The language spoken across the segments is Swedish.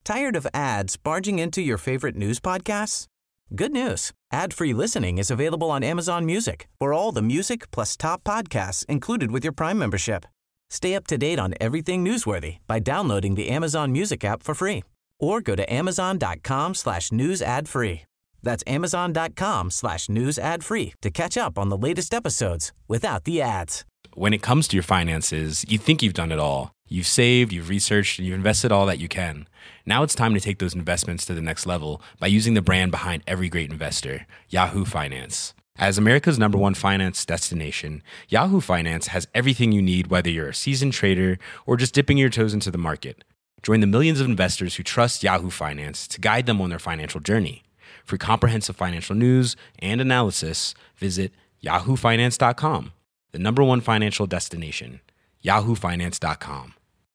Tired of ads barging into your favorite news podcasts? Good news. Ad-free listening is available on Amazon Music for all the music plus top podcasts included with your Prime membership. Stay up to date on everything newsworthy by downloading the Amazon Music app for free or go to amazon.com/news ad free. That's amazon.com/news ad free to catch up on the latest episodes without the ads. When it comes to your finances, you think you've done it all. You've saved, you've researched, and you've invested all that you can. Now it's time to take those investments to the next level by using the brand behind every great investor, Yahoo Finance. As America's #1 finance destination, Yahoo Finance has everything you need, whether you're a seasoned trader or just dipping your toes into the market. Join the millions of investors who trust Yahoo Finance to guide them on their financial journey. For comprehensive financial news and analysis, visit yahoofinance.com, the #1 financial destination, yahoofinance.com.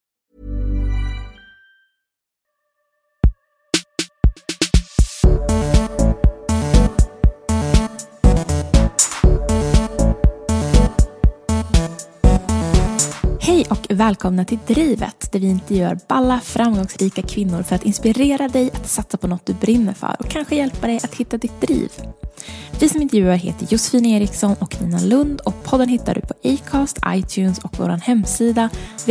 Hej och välkomna till Drivet, där vi intervjuar balla, framgångsrika kvinnor för att inspirera dig att satsa på något du brinner för och kanske hjälpa dig att hitta ditt driv. Vi som intervjuar heter Josefin Eriksson och Nina Lund och podden hittar du på Acast, iTunes och vår hemsida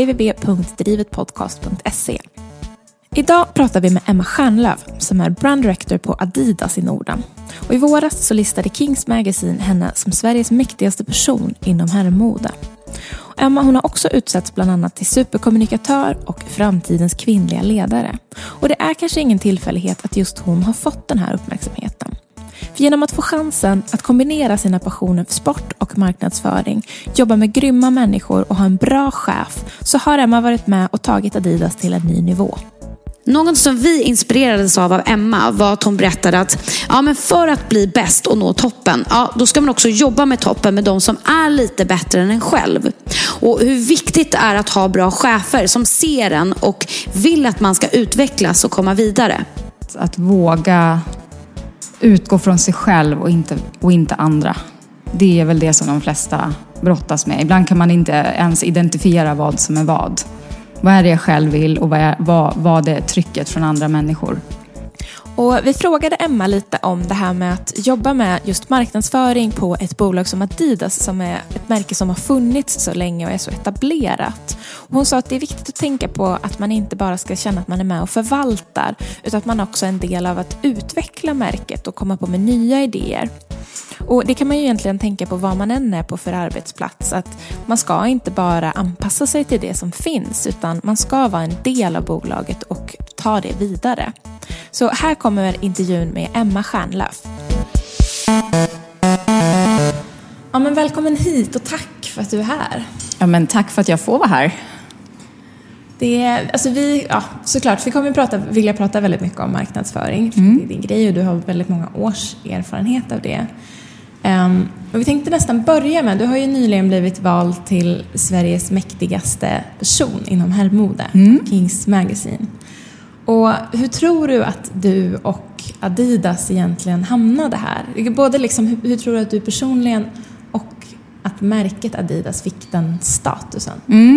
www.drivetpodcast.se. Idag pratar vi med Emma Stjärnlöf som är brand director på Adidas i Norden. Och i våras så listade Kings Magazine henne som Sveriges mäktigaste person inom herrmode. Emma, hon har också utsetts bland annat till superkommunikatör och framtidens kvinnliga ledare. Och det är kanske ingen tillfällighet att just hon har fått den här uppmärksamheten. För genom att få chansen att kombinera sina passioner för sport och marknadsföring, jobba med grymma människor och ha en bra chef, så har Emma varit med och tagit Adidas till en ny nivå. Något som vi inspirerades av Emma var att hon berättade att men för att bli bäst och nå toppen, då ska man också jobba med toppen med de som är lite bättre än en själv. Och hur viktigt det är att ha bra chefer som ser en och vill att man ska utvecklas och komma vidare. Att våga utgå från sig själv och inte andra. Det är väl det som de flesta brottas med. Ibland kan man inte ens identifiera vad som är vad. Vad är det jag själv vill och vad är trycket från andra människor? Och vi frågade Emma lite om det här med att jobba med just marknadsföring på ett bolag som Adidas, som är ett märke som har funnits så länge och är så etablerat. Och hon sa att det är viktigt att tänka på att man inte bara ska känna att man är med och förvaltar, utan att man också är en del av att utveckla märket och komma på med nya idéer. Och det kan man ju egentligen tänka på vad man än är på för arbetsplats, att man ska inte bara anpassa sig till det som finns, utan man ska vara en del av bolaget och ta det vidare. Så här kommer intervjun med Emma Stjärnlöf. Ja, men välkommen hit och tack för att du är här. Ja, men tack för att jag får vara här. Såklart, vi kommer vilja prata väldigt mycket om marknadsföring. Det är din grej och du har väldigt många års erfarenhet av det. Och vi tänkte nästan börja med, du har ju nyligen blivit vald till Sveriges mäktigaste person inom herrmode, Kings Magazine. Och hur tror du att du och Adidas egentligen hamnade här? Både liksom, hur tror du att du personligen och att märket Adidas fick den statusen?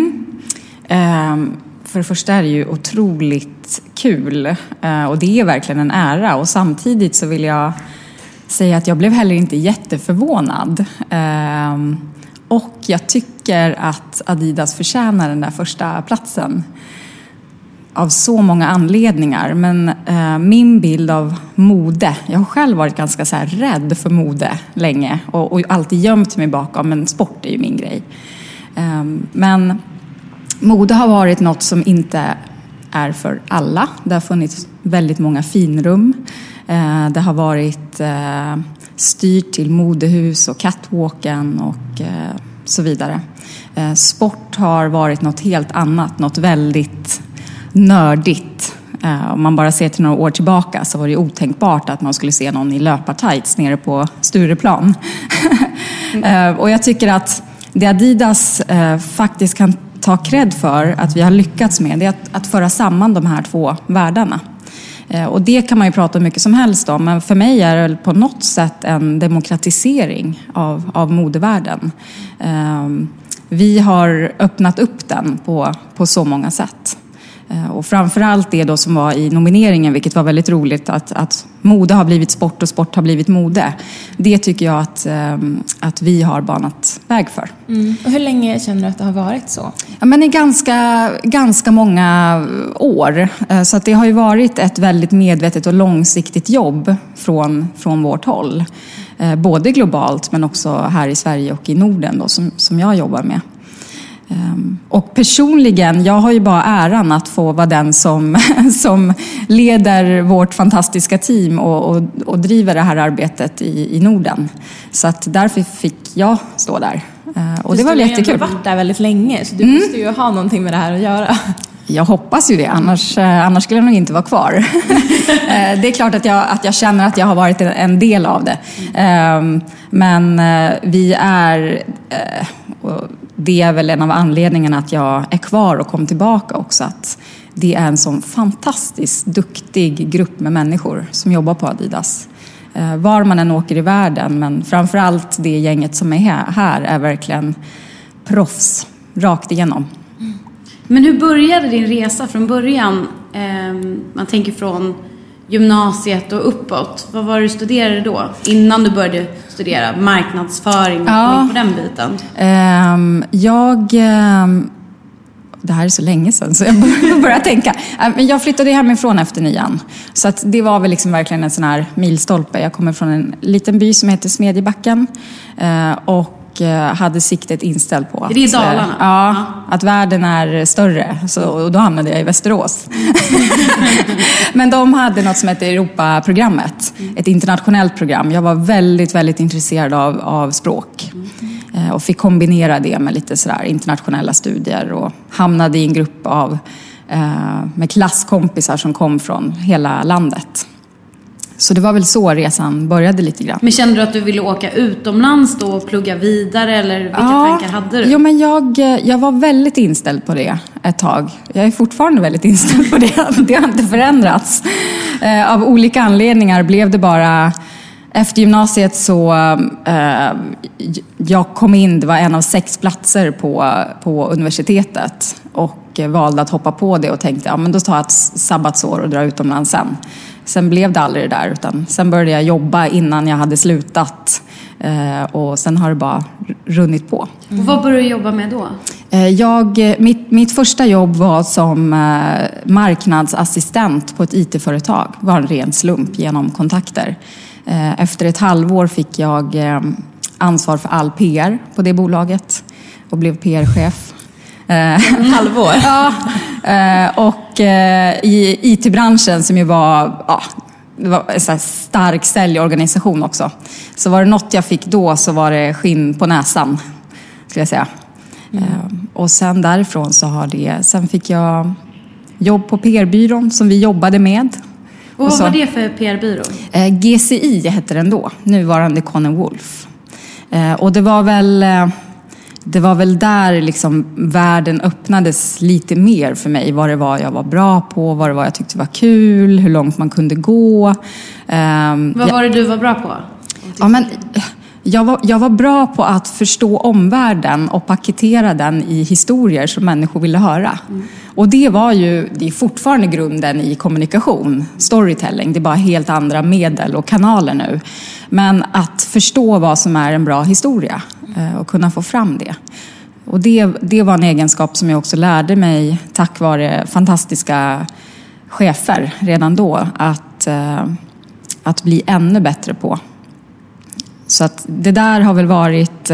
För det första är det ju otroligt kul och det är verkligen en ära. Och samtidigt så vill jag säga att jag blev heller inte jätteförvånad. Och jag tycker att Adidas förtjänar den där första platsen av så många anledningar. Men min bild av mode, jag har själv varit ganska så här rädd för mode länge och alltid gömt mig bakom, men sport är ju min grej. Men mode har varit något som inte är för alla. Det har funnits väldigt många finrum. Det har varit styrt till modehus och catwalken och så vidare. Sport har varit något helt annat, något väldigt nördigt. Om man bara ser till några år tillbaka så var det otänkbart att man skulle se någon i löpartights nere på Stureplan. Och jag tycker att det Adidas faktiskt kan ta cred för att vi har lyckats med, det är att föra samman de här två världarna. Och det kan man ju prata mycket som helst om, men för mig är det på något sätt en demokratisering av modevärlden. Vi har öppnat upp den på så många sätt. Och framförallt det då som var i nomineringen, vilket var väldigt roligt, att mode har blivit sport och sport har blivit mode. Det tycker jag att vi har banat väg för. Och hur länge känner du att det har varit så? Ja, men i ganska många år. Så att det har ju varit ett väldigt medvetet och långsiktigt jobb från vårt håll. Både globalt men också här i Sverige och i Norden då, som jag jobbar med. Och personligen, jag har ju bara äran att få vara den som leder vårt fantastiska team och driver det här arbetet i Norden. Så att därför fick jag stå där. Och det var jättekul. Du har varit där väldigt länge, så du måste ju ha någonting med det här att göra. Jag hoppas ju det, annars skulle jag nog inte vara kvar. Det är klart att jag känner att jag har varit en del av det. Men vi är... Det är väl en av anledningarna att jag är kvar och kom tillbaka också. Att det är en sån fantastiskt duktig grupp med människor som jobbar på Adidas. Var man än åker i världen, men framförallt det gänget som är här är verkligen proffs rakt igenom. Men hur började din resa från början? Man tänker från gymnasiet och uppåt. Vad var det du studerade då? Innan du började studera marknadsföring och kom in på den biten. Det här är så länge sedan så jag börjar tänka. Jag flyttade hemifrån efter 9:an. Så att det var väl liksom verkligen en sån här milstolpe. Jag kommer från en liten by som heter Smedjebacken. Och hade siktet inställt på att, är det i Dalarna? Ja, att världen är större. Och då hamnade jag i Västerås. Men de hade något som heter Europaprogrammet. Ett internationellt program. Jag var väldigt, väldigt intresserad av språk. Och fick kombinera det med lite sådär internationella studier. Och hamnade i en grupp med klasskompisar som kom från hela landet. Så det var väl så resan började lite grann. Men kände du att du ville åka utomlands då och plugga vidare? Eller vilka tankar hade du? Jo, men jag var väldigt inställd på det ett tag. Jag är fortfarande väldigt inställd på det. Det har inte förändrats. Av olika anledningar blev det bara... Efter gymnasiet så... jag kom in, det var en av 6 platser på universitetet. Och valde att hoppa på det och tänkte, men då tar jag ett sabbatsår och drar utomlands sen. Sen blev det aldrig det där, utan sen började jag jobba innan jag hade slutat. Och sen har det bara runnit på. Och vad började du jobba med då? Mitt första jobb var som marknadsassistent på ett IT-företag. Det var en ren slump genom kontakter. Efter ett halvår fick jag ansvar för all PR på det bolaget och blev PR-chef. Halvår? Ja, och i IT-branschen som ju var, det var en sån här stark säljorganisation också. Så var det något jag fick då så var det skinn på näsan, skulle jag säga. Och sen därifrån sen fick jag jobb på PR-byrån som vi jobbade med. Och vad var det för PR-byrå? GCI hette den då, nuvarande Conn & Wolf. Och det var väl där liksom världen öppnades lite mer för mig. Vad det var jag var bra på, vad det var jag tyckte var kul, hur långt man kunde gå. Vad var det du var bra på? Ja, men jag var bra på att förstå omvärlden och paketera den i historier som människor ville höra. Och det är fortfarande grunden i kommunikation, storytelling. Det är bara helt andra medel och kanaler nu. Men att förstå vad som är en bra historia och kunna få fram det. Och det var en egenskap som jag också lärde mig tack vare fantastiska chefer redan då. Att bli ännu bättre på. Så att det där har väl varit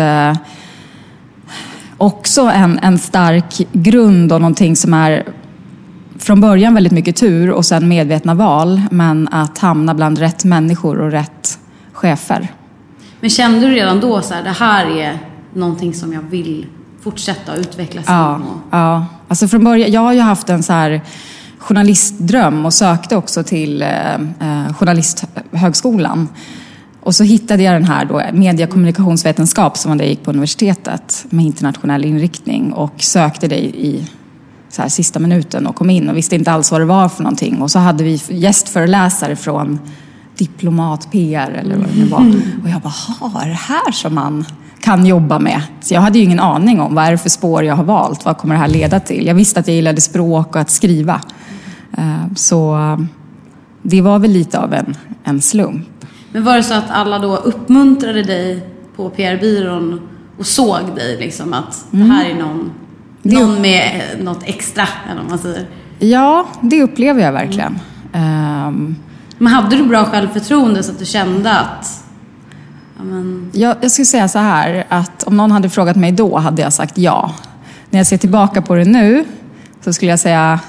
också en stark grund och någonting som är från början väldigt mycket tur och sen medvetna val. Men att hamna bland rätt människor och rätt chefer. Men kände du redan då så här, det här är någonting som jag vill fortsätta att utvecklas inom? Ja, alltså från början, jag har ju haft en så här journalistdröm och sökte också till journalisthögskolan. Och så hittade jag den här då, mediekommunikationsvetenskap som var det jag gick på universitetet med internationell inriktning och sökte det i så här sista minuten och kom in och visste inte alls vad det var för någonting. Och så hade vi gästföreläsare från Diplomat PR eller vad det nu var. Och jag bara, är det här som man kan jobba med. Så jag hade ju ingen aning om vad är det för spår jag har valt. Vad kommer det här leda till? Jag visste att jag gillade språk och att skriva. Så det var väl lite av en slump. Men var det så att alla då uppmuntrade dig på PR-byrån och såg dig liksom att det här är någon med något extra, eller vad man säger? Ja, det upplever jag verkligen. Men hade du bra självförtroende så att du kände att... Jag skulle säga så här, att om någon hade frågat mig då hade jag sagt ja. När jag ser tillbaka på det nu så skulle jag säga...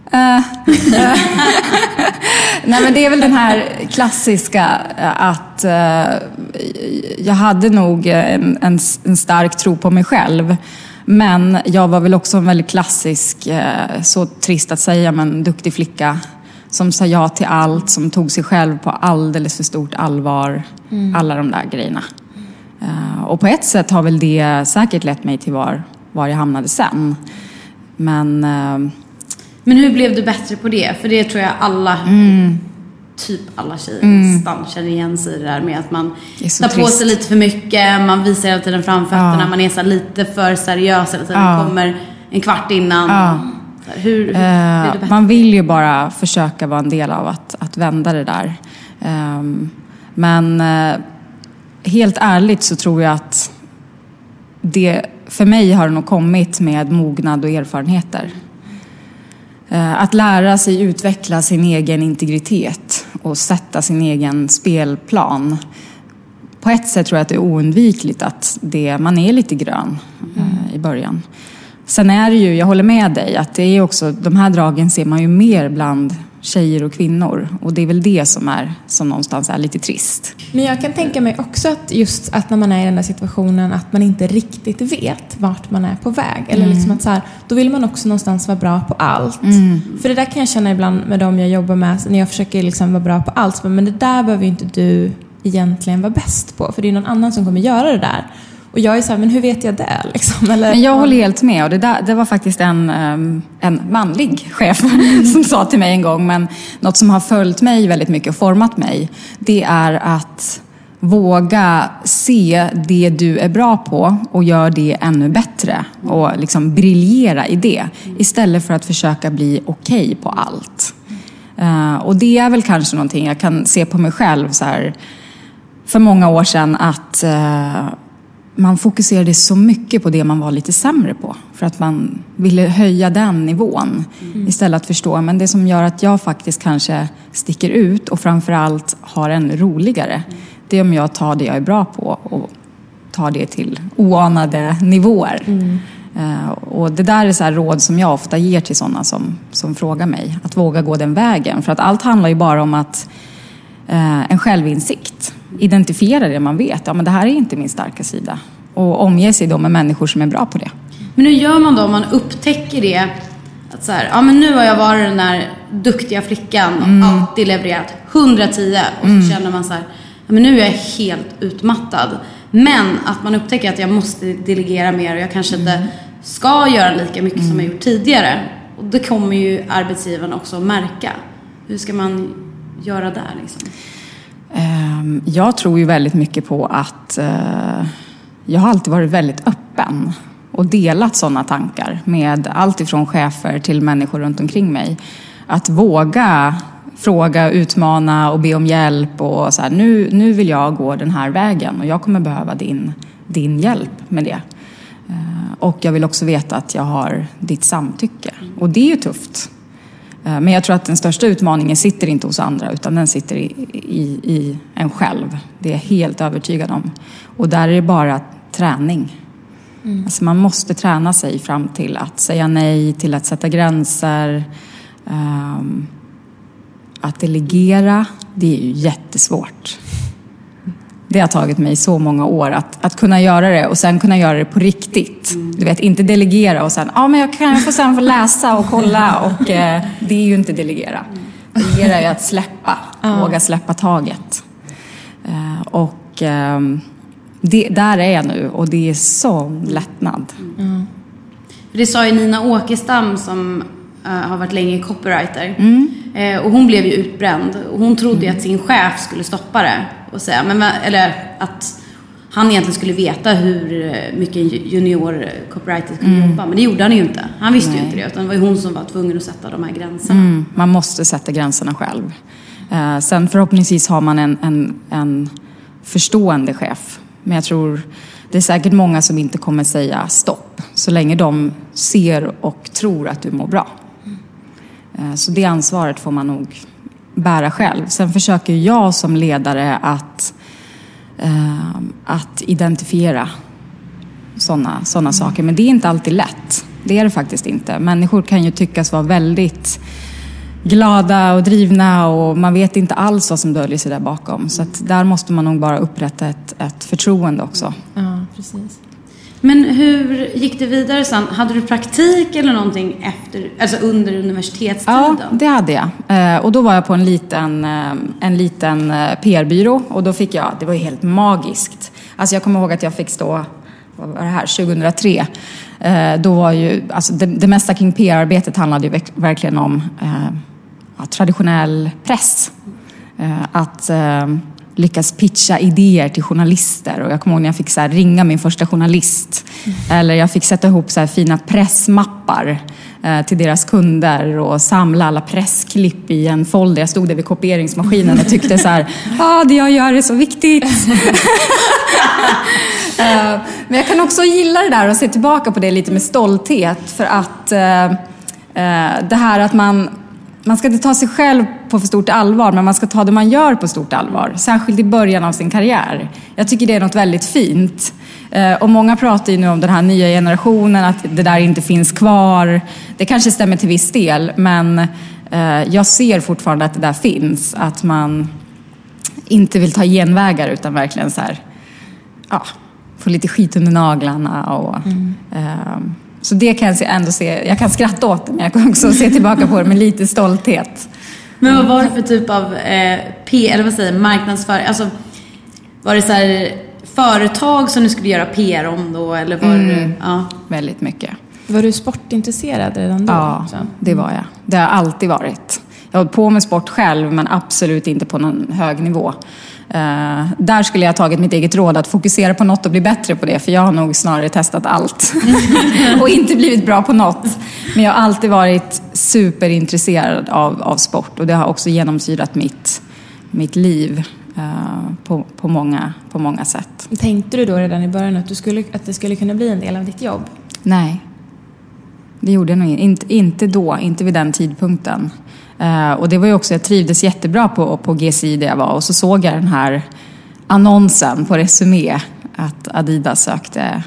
Nej, men det är väl den här klassiska att jag hade nog en stark tro på mig själv. Men jag var väl också en väldigt klassisk, så trist att säga, men duktig flicka som sa ja till allt, som tog sig själv på alldeles för stort allvar. Alla de där grejerna. Och på ett sätt har väl det säkert lett mig till var jag hamnade sen. Men hur blev du bättre på det? För det tror jag alla, typ alla tjejer nästan känner igen sig i det där med att man tar på sig lite för mycket, man visar hela tiden framfötterna, man är så lite för seriös hela tiden, kommer en kvart innan. Hur blev det bättre? Man vill ju bara försöka vara en del av att vända det där. Men helt ärligt så tror jag att det för mig har nog kommit med mognad och erfarenheter. Att lära sig utveckla sin egen integritet och sätta sin egen spelplan. På ett sätt tror jag att det är oundvikligt att man är lite grön i början. Sen är det ju, jag håller med dig, att det är också, de här dragen ser man ju mer bland tjejer och kvinnor. Och det är väl det som någonstans är lite trist. Men jag kan tänka mig också att just att när man är i den där situationen att man inte riktigt vet vart man är på väg. Eller liksom att så här, då vill man också någonstans vara bra på allt. För det där kan jag känna ibland med dem jag jobbar med. När jag försöker liksom vara bra på allt. Men det där behöver ju inte du egentligen vara bäst på. För det är någon annan som kommer göra det där. Och jag är så här, men hur vet jag det? Liksom? Men jag håller helt med. Och det var faktiskt en manlig chef som sa till mig en gång. Men något som har följt mig väldigt mycket och format mig. Det är att våga se det du är bra på och gör det ännu bättre. Och liksom briljera i det. Istället för att försöka bli okej på allt. Och det är väl kanske någonting jag kan se på mig själv så här. För många år sedan att... man fokuserade så mycket på det man var lite sämre på. För att man ville höja den nivån. Istället att förstå, men det som gör att jag faktiskt kanske sticker ut. Och framförallt har en roligare. Det är om jag tar det jag är bra på. Och tar det till oanade nivåer. Och det där är så här råd som jag ofta ger till sådana som frågar mig. Att våga gå den vägen. För att allt handlar ju bara om att en självinsikt. Identifiera det man vet. Ja, men det här är inte min starka sida. Och omge sig då med människor som är bra på det. Men hur gör man då om man upptäcker det? Att så här, ja men nu har jag varit den där duktiga flickan och alltid levererat 110. Och så känner man så här, ja men nu är jag helt utmattad. Men att man upptäcker att jag måste delegera mer och jag kanske inte ska göra lika mycket som jag gjort tidigare. Och det kommer ju arbetsgivaren också att märka. Hur ska man göra där liksom? Jag tror ju väldigt mycket på att jag har alltid varit väldigt öppen och delat sådana tankar med allt ifrån chefer till människor runt omkring mig. Att våga fråga, utmana och be om hjälp och så här, nu vill jag gå den här vägen och jag kommer behöva din hjälp med det. Och jag vill också veta att jag har ditt samtycke. Och det är ju tufft. Men jag tror att den största utmaningen sitter inte hos andra utan den sitter i en själv. Det är jag helt övertygad om. Och där är det bara träning. Alltså man måste träna sig fram till att säga nej, till att sätta gränser. Att delegera, det är ju jättesvårt. Det har tagit mig så många år att kunna göra det och sen kunna göra det på riktigt. Du vet, inte delegera och sen, men jag får sen få läsa och kolla och det är ju inte delegera. Delegera är att släppa, våga släppa taget. Där är jag nu och det är så lättnad. Det sa ju Nina Åkestam som har varit länge copywriter. Och hon blev ju utbränd och hon trodde att sin chef skulle stoppa det och säga, eller att han egentligen skulle veta hur mycket en junior copywriter skulle jobba. Men det gjorde han ju inte. Han visste ju inte det. Utan det var ju hon som var tvungen att sätta de här gränserna. Man måste sätta gränserna själv. Sen förhoppningsvis har man en förstående chef. Men jag tror det är säkert många som inte kommer säga stopp. Så länge de ser och tror att du mår bra. Så det ansvaret får man nog bära själv. Sen försöker jag som ledare att identifiera såna saker. Men det är inte alltid lätt. Det är det faktiskt inte. Människor kan ju tyckas vara väldigt glada och drivna och man vet inte alls vad som döljer sig där bakom. Så att där måste man nog bara upprätta ett förtroende också. Ja, precis. Men hur gick det vidare sen? Hade du praktik eller någonting under universitetstiden? Ja, det hade jag. Och då var jag på en liten PR-byrå och då fick jag, det var ju helt magiskt. Alltså jag kommer ihåg att jag fick stå, vad var det här, 2003. Då var ju, alltså det mesta kring PR-arbetet handlade ju verkligen om traditionell press. Att lyckas pitcha idéer till journalister. Och jag kommer ihåg när jag fick ringa min första journalist. Eller jag fick sätta ihop fina pressmappar till deras kunder och samla alla pressklipp i en folder. Jag stod där vid kopieringsmaskinen och tyckte det jag gör är så viktigt. Men jag kan också gilla det där och se tillbaka på det lite med stolthet. För att det här att man ska inte ta sig själv på för stort allvar, men man ska ta det man gör på stort allvar. Särskilt i början av sin karriär. Jag tycker det är något väldigt fint. Och många pratar ju nu om den här nya generationen, att det där inte finns kvar. Det kanske stämmer till viss del, men jag ser fortfarande att det där finns. Att man inte vill ta genvägar utan verkligen få lite skit under naglarna. Och, så det kan jag ändå se. Jag kan skratta åt det, men jag kan också se tillbaka på det med lite stolthet. Men vad var det för typ av marknadsföring? Alltså, var det företag som du skulle göra PR om då? Eller var det, väldigt mycket. Var du sportintresserad redan då? Ja, det var jag. Det har alltid varit. Jag har hållit på med sport själv, men absolut inte på någon hög nivå. Där skulle jag ha tagit mitt eget råd att fokusera på något och bli bättre på det. För jag har nog snarare testat allt och inte blivit bra på något. Men jag har alltid varit superintresserad av sport. Och det har också genomsyrat mitt liv på många sätt. Tänkte du då redan i början att det skulle kunna bli en del av ditt jobb? Nej, det gjorde jag nog inte då, inte vid den tidpunkten. Och det var ju också, jag trivdes jättebra på GCI där jag var. Och så såg jag den här annonsen på Resumé att Adidas sökte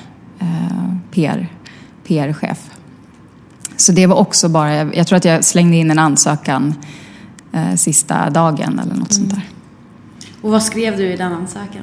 PR-chef. Så det var också bara, jag tror att jag slängde in en ansökan sista dagen eller något sånt där. Och vad skrev du i den ansökan?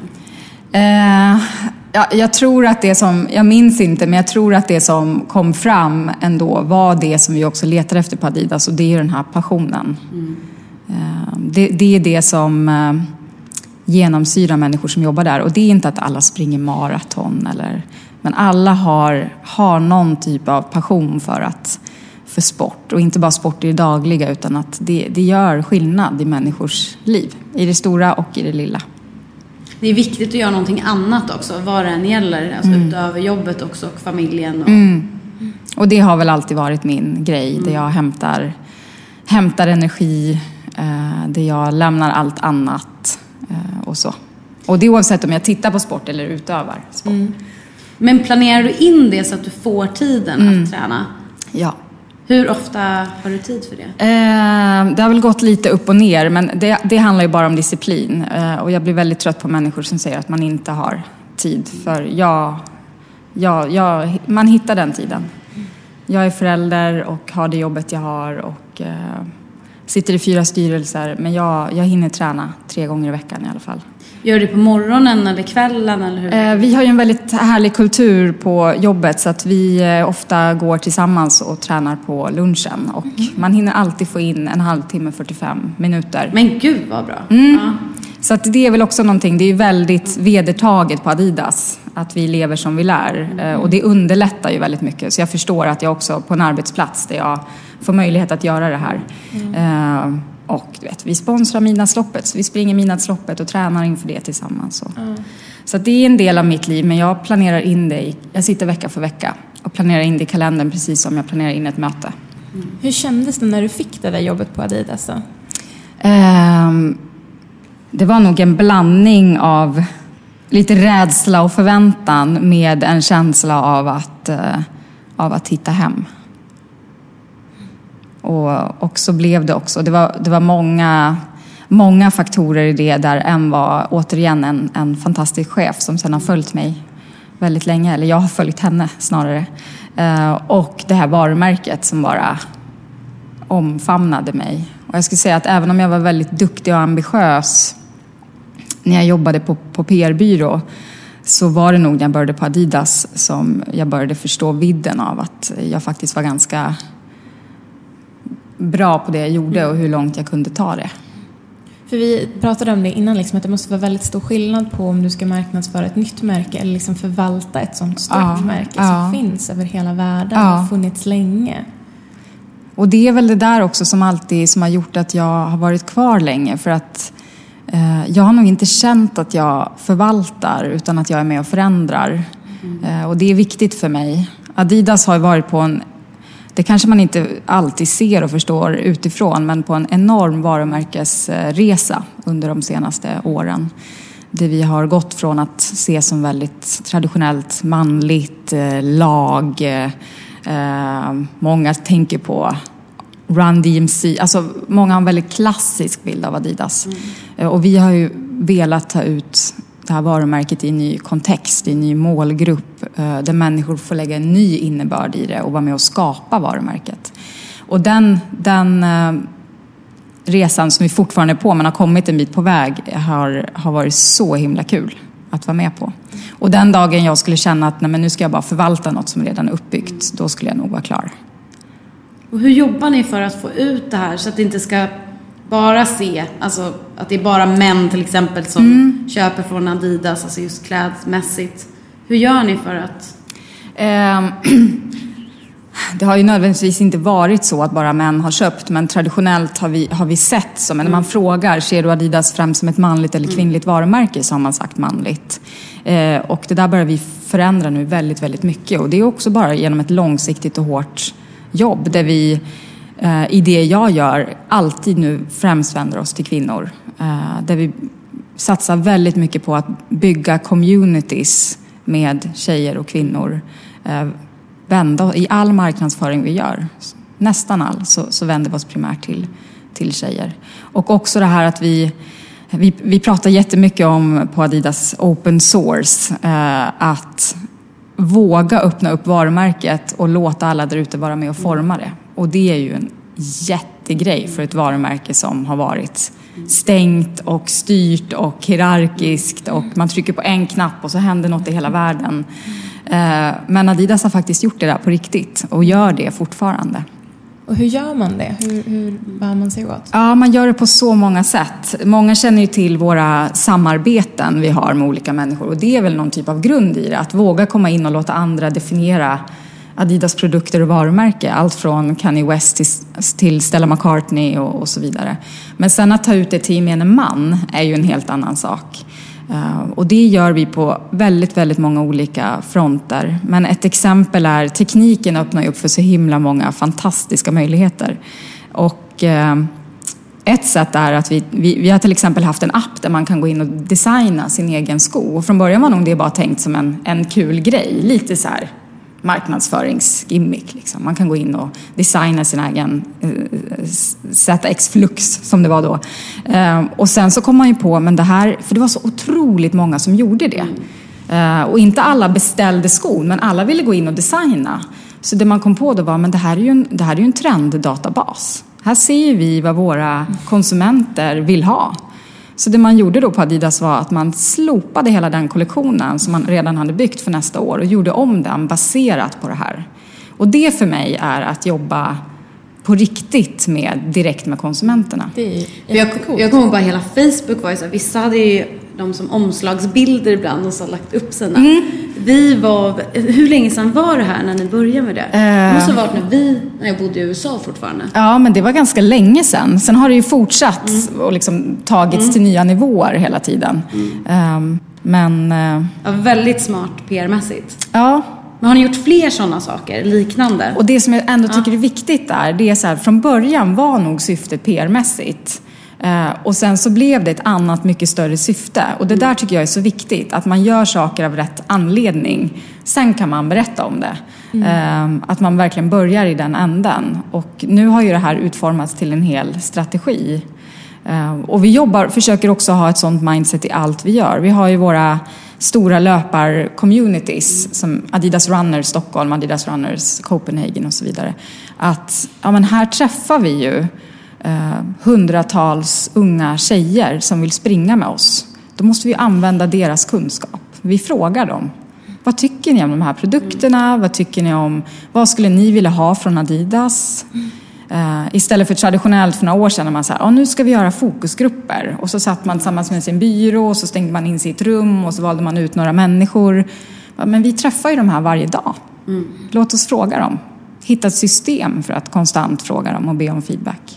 Jag tror att jag minns inte, men jag tror att det som kom fram ändå var det som vi också letar efter på Adidas, och det är den här passionen. Det är det som genomsyrar människor som jobbar där, och det är inte att alla springer maraton men alla har någon typ av passion för sport, och inte bara sport i det dagliga, utan att det gör skillnad i människors liv, i det stora och i det lilla. Det är viktigt att göra någonting annat också, vad det än gäller, alltså utöver jobbet också och familjen. Och det har väl alltid varit min grej, där jag hämtar energi, där jag lämnar allt annat och så. Och det oavsett om jag tittar på sport eller utövar sport. Men planerar du in det så att du får tiden att träna? Ja. Hur ofta har du tid för det? Det har väl gått lite upp och ner, men det handlar ju bara om disciplin. Och jag blir väldigt trött på människor som säger att man inte har tid. För man hittar den tiden. Jag är förälder och har det jobbet jag har och sitter i 4 styrelser. Men jag hinner träna 3 gånger i veckan i alla fall. Gör du det på morgonen eller kvällen? Eller hur? Vi har ju en väldigt härlig kultur på jobbet, så att vi ofta går tillsammans och tränar på lunchen. Och man hinner alltid få in 1/2 timme, 45 minuter. Men gud vad bra. Ja. Så att det är väl också någonting, det är väldigt vedertaget på Adidas att vi lever som vi lär. Och det underlättar ju väldigt mycket. Så jag förstår att jag också på en arbetsplats där jag får möjlighet att göra det här. Och du vet, vi sponsrar Midnattsloppet, så vi springer Midnattsloppet och tränar inför det tillsammans. Så att det är en del av mitt liv, men jag planerar in det. Jag sitter vecka för vecka och planerar in det i kalendern precis som jag planerar in ett möte. Hur kändes det när du fick det där jobbet på Adidas då? Det var nog en blandning av lite rädsla och förväntan med en känsla av att hitta hem. Och så blev det också. Det var många faktorer i det, där en var återigen en fantastisk chef som sedan har följt mig väldigt länge. Eller jag har följt henne snarare. Och det här varumärket som bara omfamnade mig. Och jag skulle säga att även om jag var väldigt duktig och ambitiös när jag jobbade på PR-byrå, så var det nog när jag började på Adidas som jag började förstå vidden av att jag faktiskt var ganska bra på det jag gjorde och hur långt jag kunde ta det. För vi pratade om det innan, liksom, att det måste vara väldigt stor skillnad på om du ska marknadsföra ett nytt märke eller liksom förvalta ett sånt stort märke som finns över hela världen och har funnits länge. Och det är väl det där också som har gjort att jag har varit kvar länge, för att jag har nog inte känt att jag förvaltar utan att jag är med och förändrar. Och det är viktigt för mig. Adidas har varit på det kanske man inte alltid ser och förstår utifrån, men på en enorm varumärkesresa under de senaste åren. Där vi har gått från att se som väldigt traditionellt manligt lag. Många tänker på Run DMC. Alltså många har en väldigt klassisk bild av Adidas. Och vi har ju velat ta ut det här varumärket i en ny kontext, i en ny målgrupp, där människor får lägga en ny innebörd i det och vara med och skapa varumärket. Och den resan som vi fortfarande är på, men har kommit en bit på väg, har varit så himla kul att vara med på. Och den dagen jag skulle känna att nu ska jag bara förvalta något som redan är uppbyggt, då skulle jag nog vara klar. Och hur jobbar ni för att få ut det här så att det inte ska bara se, alltså att det är bara män till exempel som köper från Adidas, alltså just klädmässigt. Hur gör ni för att... Det har ju nödvändigtvis inte varit så att bara män har köpt, men traditionellt har vi sett som, när man frågar, ser du Adidas främst som ett manligt eller kvinnligt varumärke, så har man sagt manligt. Och det där börjar vi förändra nu väldigt, väldigt mycket, och det är också bara genom ett långsiktigt och hårt jobb där vi i det jag gör alltid nu främst vänder oss till kvinnor. Där vi satsar väldigt mycket på att bygga communities med tjejer och kvinnor. Vända i all marknadsföring vi gör, nästan all, så vänder vi oss primärt till tjejer. Och också det här att vi pratar jättemycket om på Adidas open source, att våga öppna upp varumärket och låta alla där ute vara med och forma det. Och det är ju en jättegrej för ett varumärke som har varit stängt och styrt och hierarkiskt, och man trycker på en knapp och så händer något i hela världen. Men Adidas har faktiskt gjort det där på riktigt och gör det fortfarande. Och hur gör man det? Hur bär man sig åt? Ja, man gör det på så många sätt. Många känner ju till våra samarbeten vi har med olika människor, och det är väl någon typ av grund i det. Att våga komma in och låta andra definiera Adidas produkter och varumärke. Allt från Kanye West till Stella McCartney och så vidare. Men sen att ta ut det till gemene man är ju en helt annan sak. Och det gör vi på väldigt, väldigt många olika fronter. Men ett exempel är tekniken öppnar upp för så himla många fantastiska möjligheter. Och ett sätt är att vi har till exempel haft en app där man kan gå in och designa sin egen sko. Och från början var nog det bara tänkt som en kul grej. Lite så här marknadsföringsgimmick liksom. Man kan gå in och designa sin egen ZX Flux som det var då. Och sen så kom man ju på, men det här, för det var så otroligt många som gjorde det. Och inte alla beställde skon, men alla ville gå in och designa. Så det man kom på då var, men det här är ju en trenddatabas. Här ser vi vad våra konsumenter vill ha. Så det man gjorde då på Adidas var att man slopade hela den kollektionen som man redan hade byggt för nästa år och gjorde om den baserat på det här. Och det för mig är att jobba på riktigt direkt med konsumenterna. Jag kommer bara, hela Facebook var ju så här, vissa hade ju de som omslagsbilder ibland och så lagt upp sina. Hur länge sedan var det här när ni började med det? Det måste ha varit när jag bodde i USA fortfarande. Ja, men det var ganska länge sedan. Sen har det ju fortsatt och liksom tagits till nya nivåer hela tiden. Men... Ja, väldigt smart PR-mässigt. Ja. Men har ni gjort fler sådana saker, liknande? Och det som jag ändå tycker är viktigt där, det är så här, från början var nog syftet PR-mässigt. Och sen så blev det ett annat mycket större syfte. Och det där tycker jag är så viktigt, att man gör saker av rätt anledning. Sen kan man berätta om det. Att man verkligen börjar i den änden. Och nu har ju det här utformats till en hel strategi. Och vi försöker också ha ett sånt mindset i allt vi gör. Vi har ju våra stora löpar-communities som Adidas Runners Stockholm, Adidas Runners Copenhagen och så vidare. Att men här träffar vi ju hundratals unga tjejer som vill springa med oss. Då måste vi använda deras kunskap. Vi frågar dem. Vad tycker ni om de här produkterna? Vad tycker ni om? Vad skulle ni vilja ha från Adidas? Istället för traditionellt för några år sedan när man sa nu ska vi göra fokusgrupper. Och så satt man tillsammans med sin byrå och så stängde man in sig i ett rum och så valde man ut några människor. Men vi träffar ju de här varje dag. Låt oss fråga dem. Hitta ett system för att konstant fråga dem och be om feedback.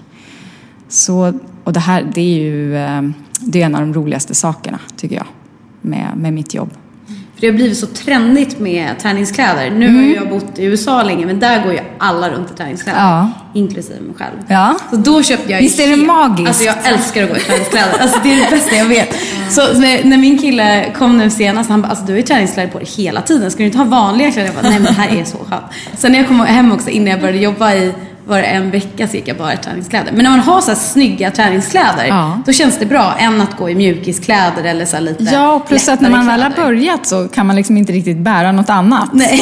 Och det här, det är ju det är en av de roligaste sakerna tycker jag med mitt jobb. För det har blivit så trendigt med träningskläder. Nu har jag bott i USA länge, men där går ju alla runt i träningskläder. Inklusive mig själv. Ja. Så då köpte jag... Visst är det magiskt? Alltså jag älskar att gå i träningskläder. Alltså det är det bästa jag vet. Så när min kille kom nu senast, han bara, alltså du har ju träningskläder på dig hela tiden. Ska du inte ha vanliga kläder? Jag bara, nej men det här är så skönt. Sen när jag kom hem också, innan jag började jobba var det en vecka så gick jag bara i träningskläder. Men när man har så här snygga träningskläder, då känns det bra än att gå i mjukiskläder eller så här lite. Ja, och plus att när man väl har börjat så kan man liksom inte riktigt bära något annat. Nej.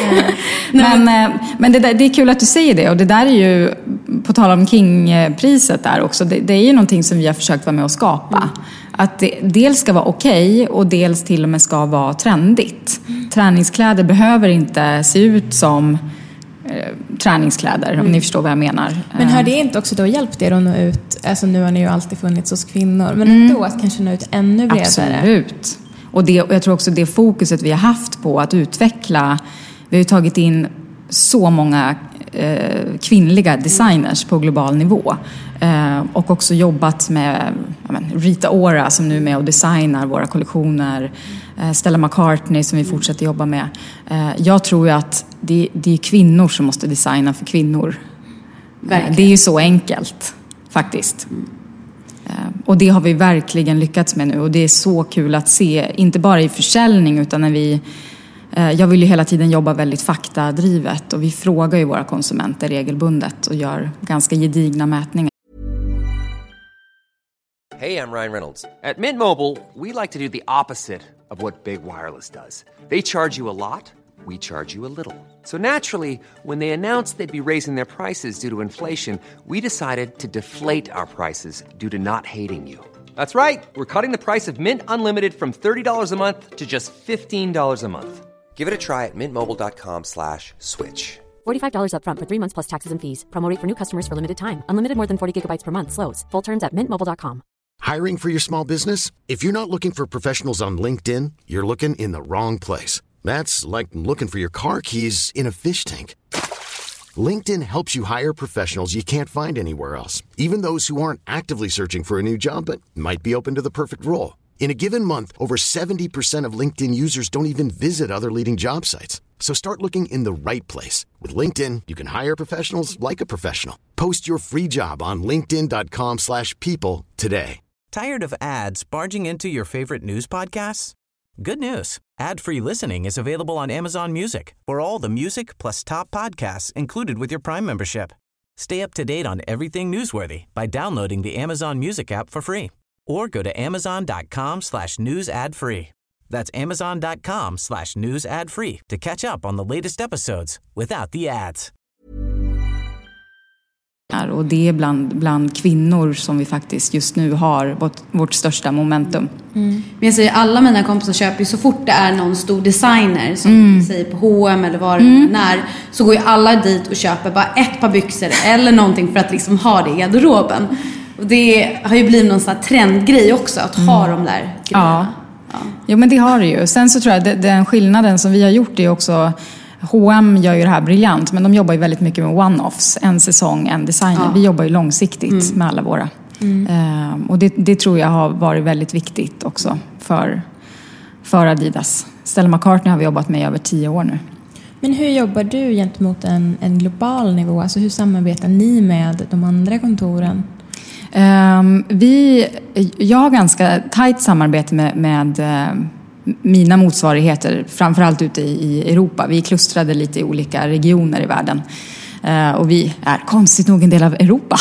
Men det är kul att du säger det. Och det där är ju, på tal om King-priset där också, det är ju någonting som vi har försökt vara med och skapa. Att det dels ska vara okej och dels till och med ska vara trendigt. Träningskläder behöver inte se ut som träningskläder, om ni förstår vad jag menar. Men har det inte också då hjälpt er att nå ut? Alltså nu har ni ju alltid funnits hos kvinnor, men ändå att kanske nå ut ännu bredare. Absolut. Och jag tror också det fokuset vi har haft på att utveckla, vi har ju tagit in så många kvinnliga designers på global nivå. Och också jobbat med Rita Ora som nu är med och designar våra kollektioner. Stella McCartney som vi fortsätter jobba med. Jag tror ju att det är kvinnor som måste designa för kvinnor. Verkligen. Det är ju så enkelt faktiskt. Och det har vi verkligen lyckats med nu. Och det är så kul att se, inte bara i försäljning utan när jag vill ju hela tiden jobba väldigt faktadrivet. Och vi frågar ju våra konsumenter regelbundet och gör ganska gedigna mätningar. Hey, I'm Ryan Reynolds. At Mint Mobile, we like to do the opposite of what Big Wireless does. They charge you a lot, we charge you a little. So naturally, when they announced they'd be raising their prices due to inflation, we decided to deflate our prices due to not hating you. That's right. We're cutting the price of Mint Unlimited from $30 a month to just $15 a month. Give it a try at mintmobile.com/switch. $45 up front for 3 months plus taxes and fees. Promo rate for new customers for limited time. Unlimited more than 40 gigabytes per month. Slows full terms at mintmobile.com. Hiring for your small business? If you're not looking for professionals on LinkedIn, you're looking in the wrong place. That's like looking for your car keys in a fish tank. LinkedIn helps you hire professionals you can't find anywhere else, even those who aren't actively searching for a new job but might be open to the perfect role. In a given month, over 70% of LinkedIn users don't even visit other leading job sites. So start looking in the right place. With LinkedIn, you can hire professionals like a professional. Post your free job on linkedin.com/people today. Tired of ads barging into your favorite news podcasts? Good news. Ad-free listening is available on Amazon Music for all the music plus top podcasts included with your Prime membership. Stay up to date on everything newsworthy by downloading the Amazon Music app for free or go to amazon.com/news ad free. That's amazon.com/news ad free to catch up on the latest episodes without the ads. Och det är bland kvinnor som vi faktiskt just nu har vårt största momentum. Men jag säger, alla mina kompisar köper ju så fort det är någon stor designer som säger på H&M eller vad det är, så går ju alla dit och köper bara ett par byxor eller någonting för att liksom ha det i garderoben. Och det har ju blivit någon sån här trendgrej också att ha de där grejerna. Ja. Jo, men det har det ju. Sen så tror jag den skillnaden som vi har gjort är också, H&M gör ju det här briljant, men de jobbar ju väldigt mycket med one-offs, en säsong, en designer. Vi jobbar ju långsiktigt med alla våra. Och det tror jag har varit väldigt viktigt också för Adidas. Stella McCartney har vi jobbat med i över 10 år nu. Men hur jobbar du gentemot en global nivå? Alltså hur samarbetar ni med de andra kontoren? Jag har ganska tajt samarbete med mina motsvarigheter, framförallt ute i Europa. Vi är klustrade lite i olika regioner i världen. Och vi är konstigt nog en del av Europa.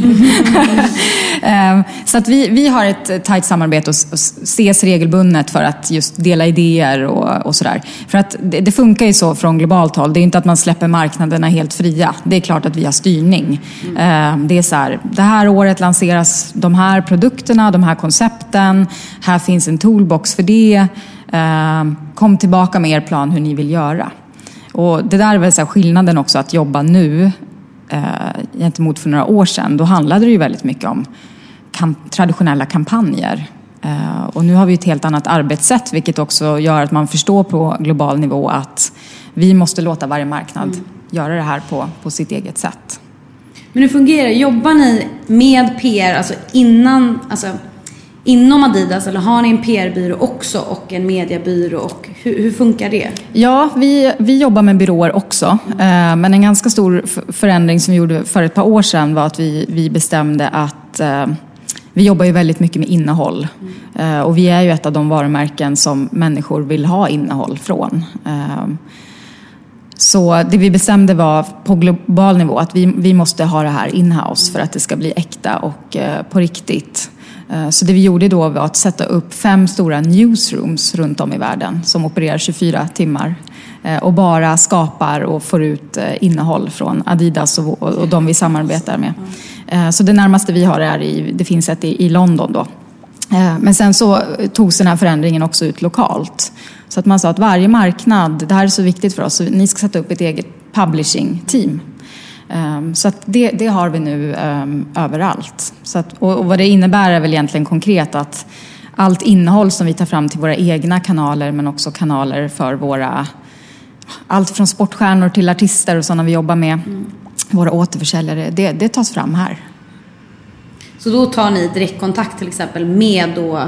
Så att vi har ett tajt samarbete och ses regelbundet för att just dela idéer och sådär. För att det funkar ju så från globalt håll. Det är inte att man släpper marknaderna helt fria. Det är klart att vi har styrning. Det är så här, det här året lanseras de här produkterna, de här koncepten. Här finns en toolbox för det. Kom tillbaka med er plan hur ni vill göra. Och det där är väl så här skillnaden också att jobba nu gentemot för några år sedan. Då handlade det ju väldigt mycket om traditionella kampanjer. Och nu har vi ett helt annat arbetssätt, vilket också gör att man förstår på global nivå att vi måste låta varje marknad göra det här på sitt eget sätt. Men hur fungerar det? Jobbar ni med PR alltså inom Adidas, eller har ni en PR-byrå också och en mediebyrå, och hur funkar det? Ja, vi jobbar med byråer också. Men en ganska stor förändring som vi gjorde för ett par år sedan var att vi bestämde att vi jobbar ju väldigt mycket med innehåll. Och vi är ju ett av de varumärken som människor vill ha innehåll från. Så det vi bestämde var på global nivå att vi måste ha det här in-house för att det ska bli äkta och på riktigt. Så det vi gjorde då var att sätta upp 5 stora newsrooms runt om i världen som opererar 24 timmar och bara skapar och får ut innehåll från Adidas och de vi samarbetar med. Så det närmaste vi har det finns ett i London då. Men sen så togs den här förändringen också ut lokalt. Så att man sa att varje marknad, det här är så viktigt för oss, så ni ska sätta upp ett eget publishing team. Så att det har vi nu överallt. Så att, och vad det innebär är väl egentligen konkret att allt innehåll som vi tar fram till våra egna kanaler, men också kanaler för allt från sportstjärnor till artister och sådana vi jobbar med, våra återförsäljare, det tas fram här. Så då tar ni direktkontakt till exempel med då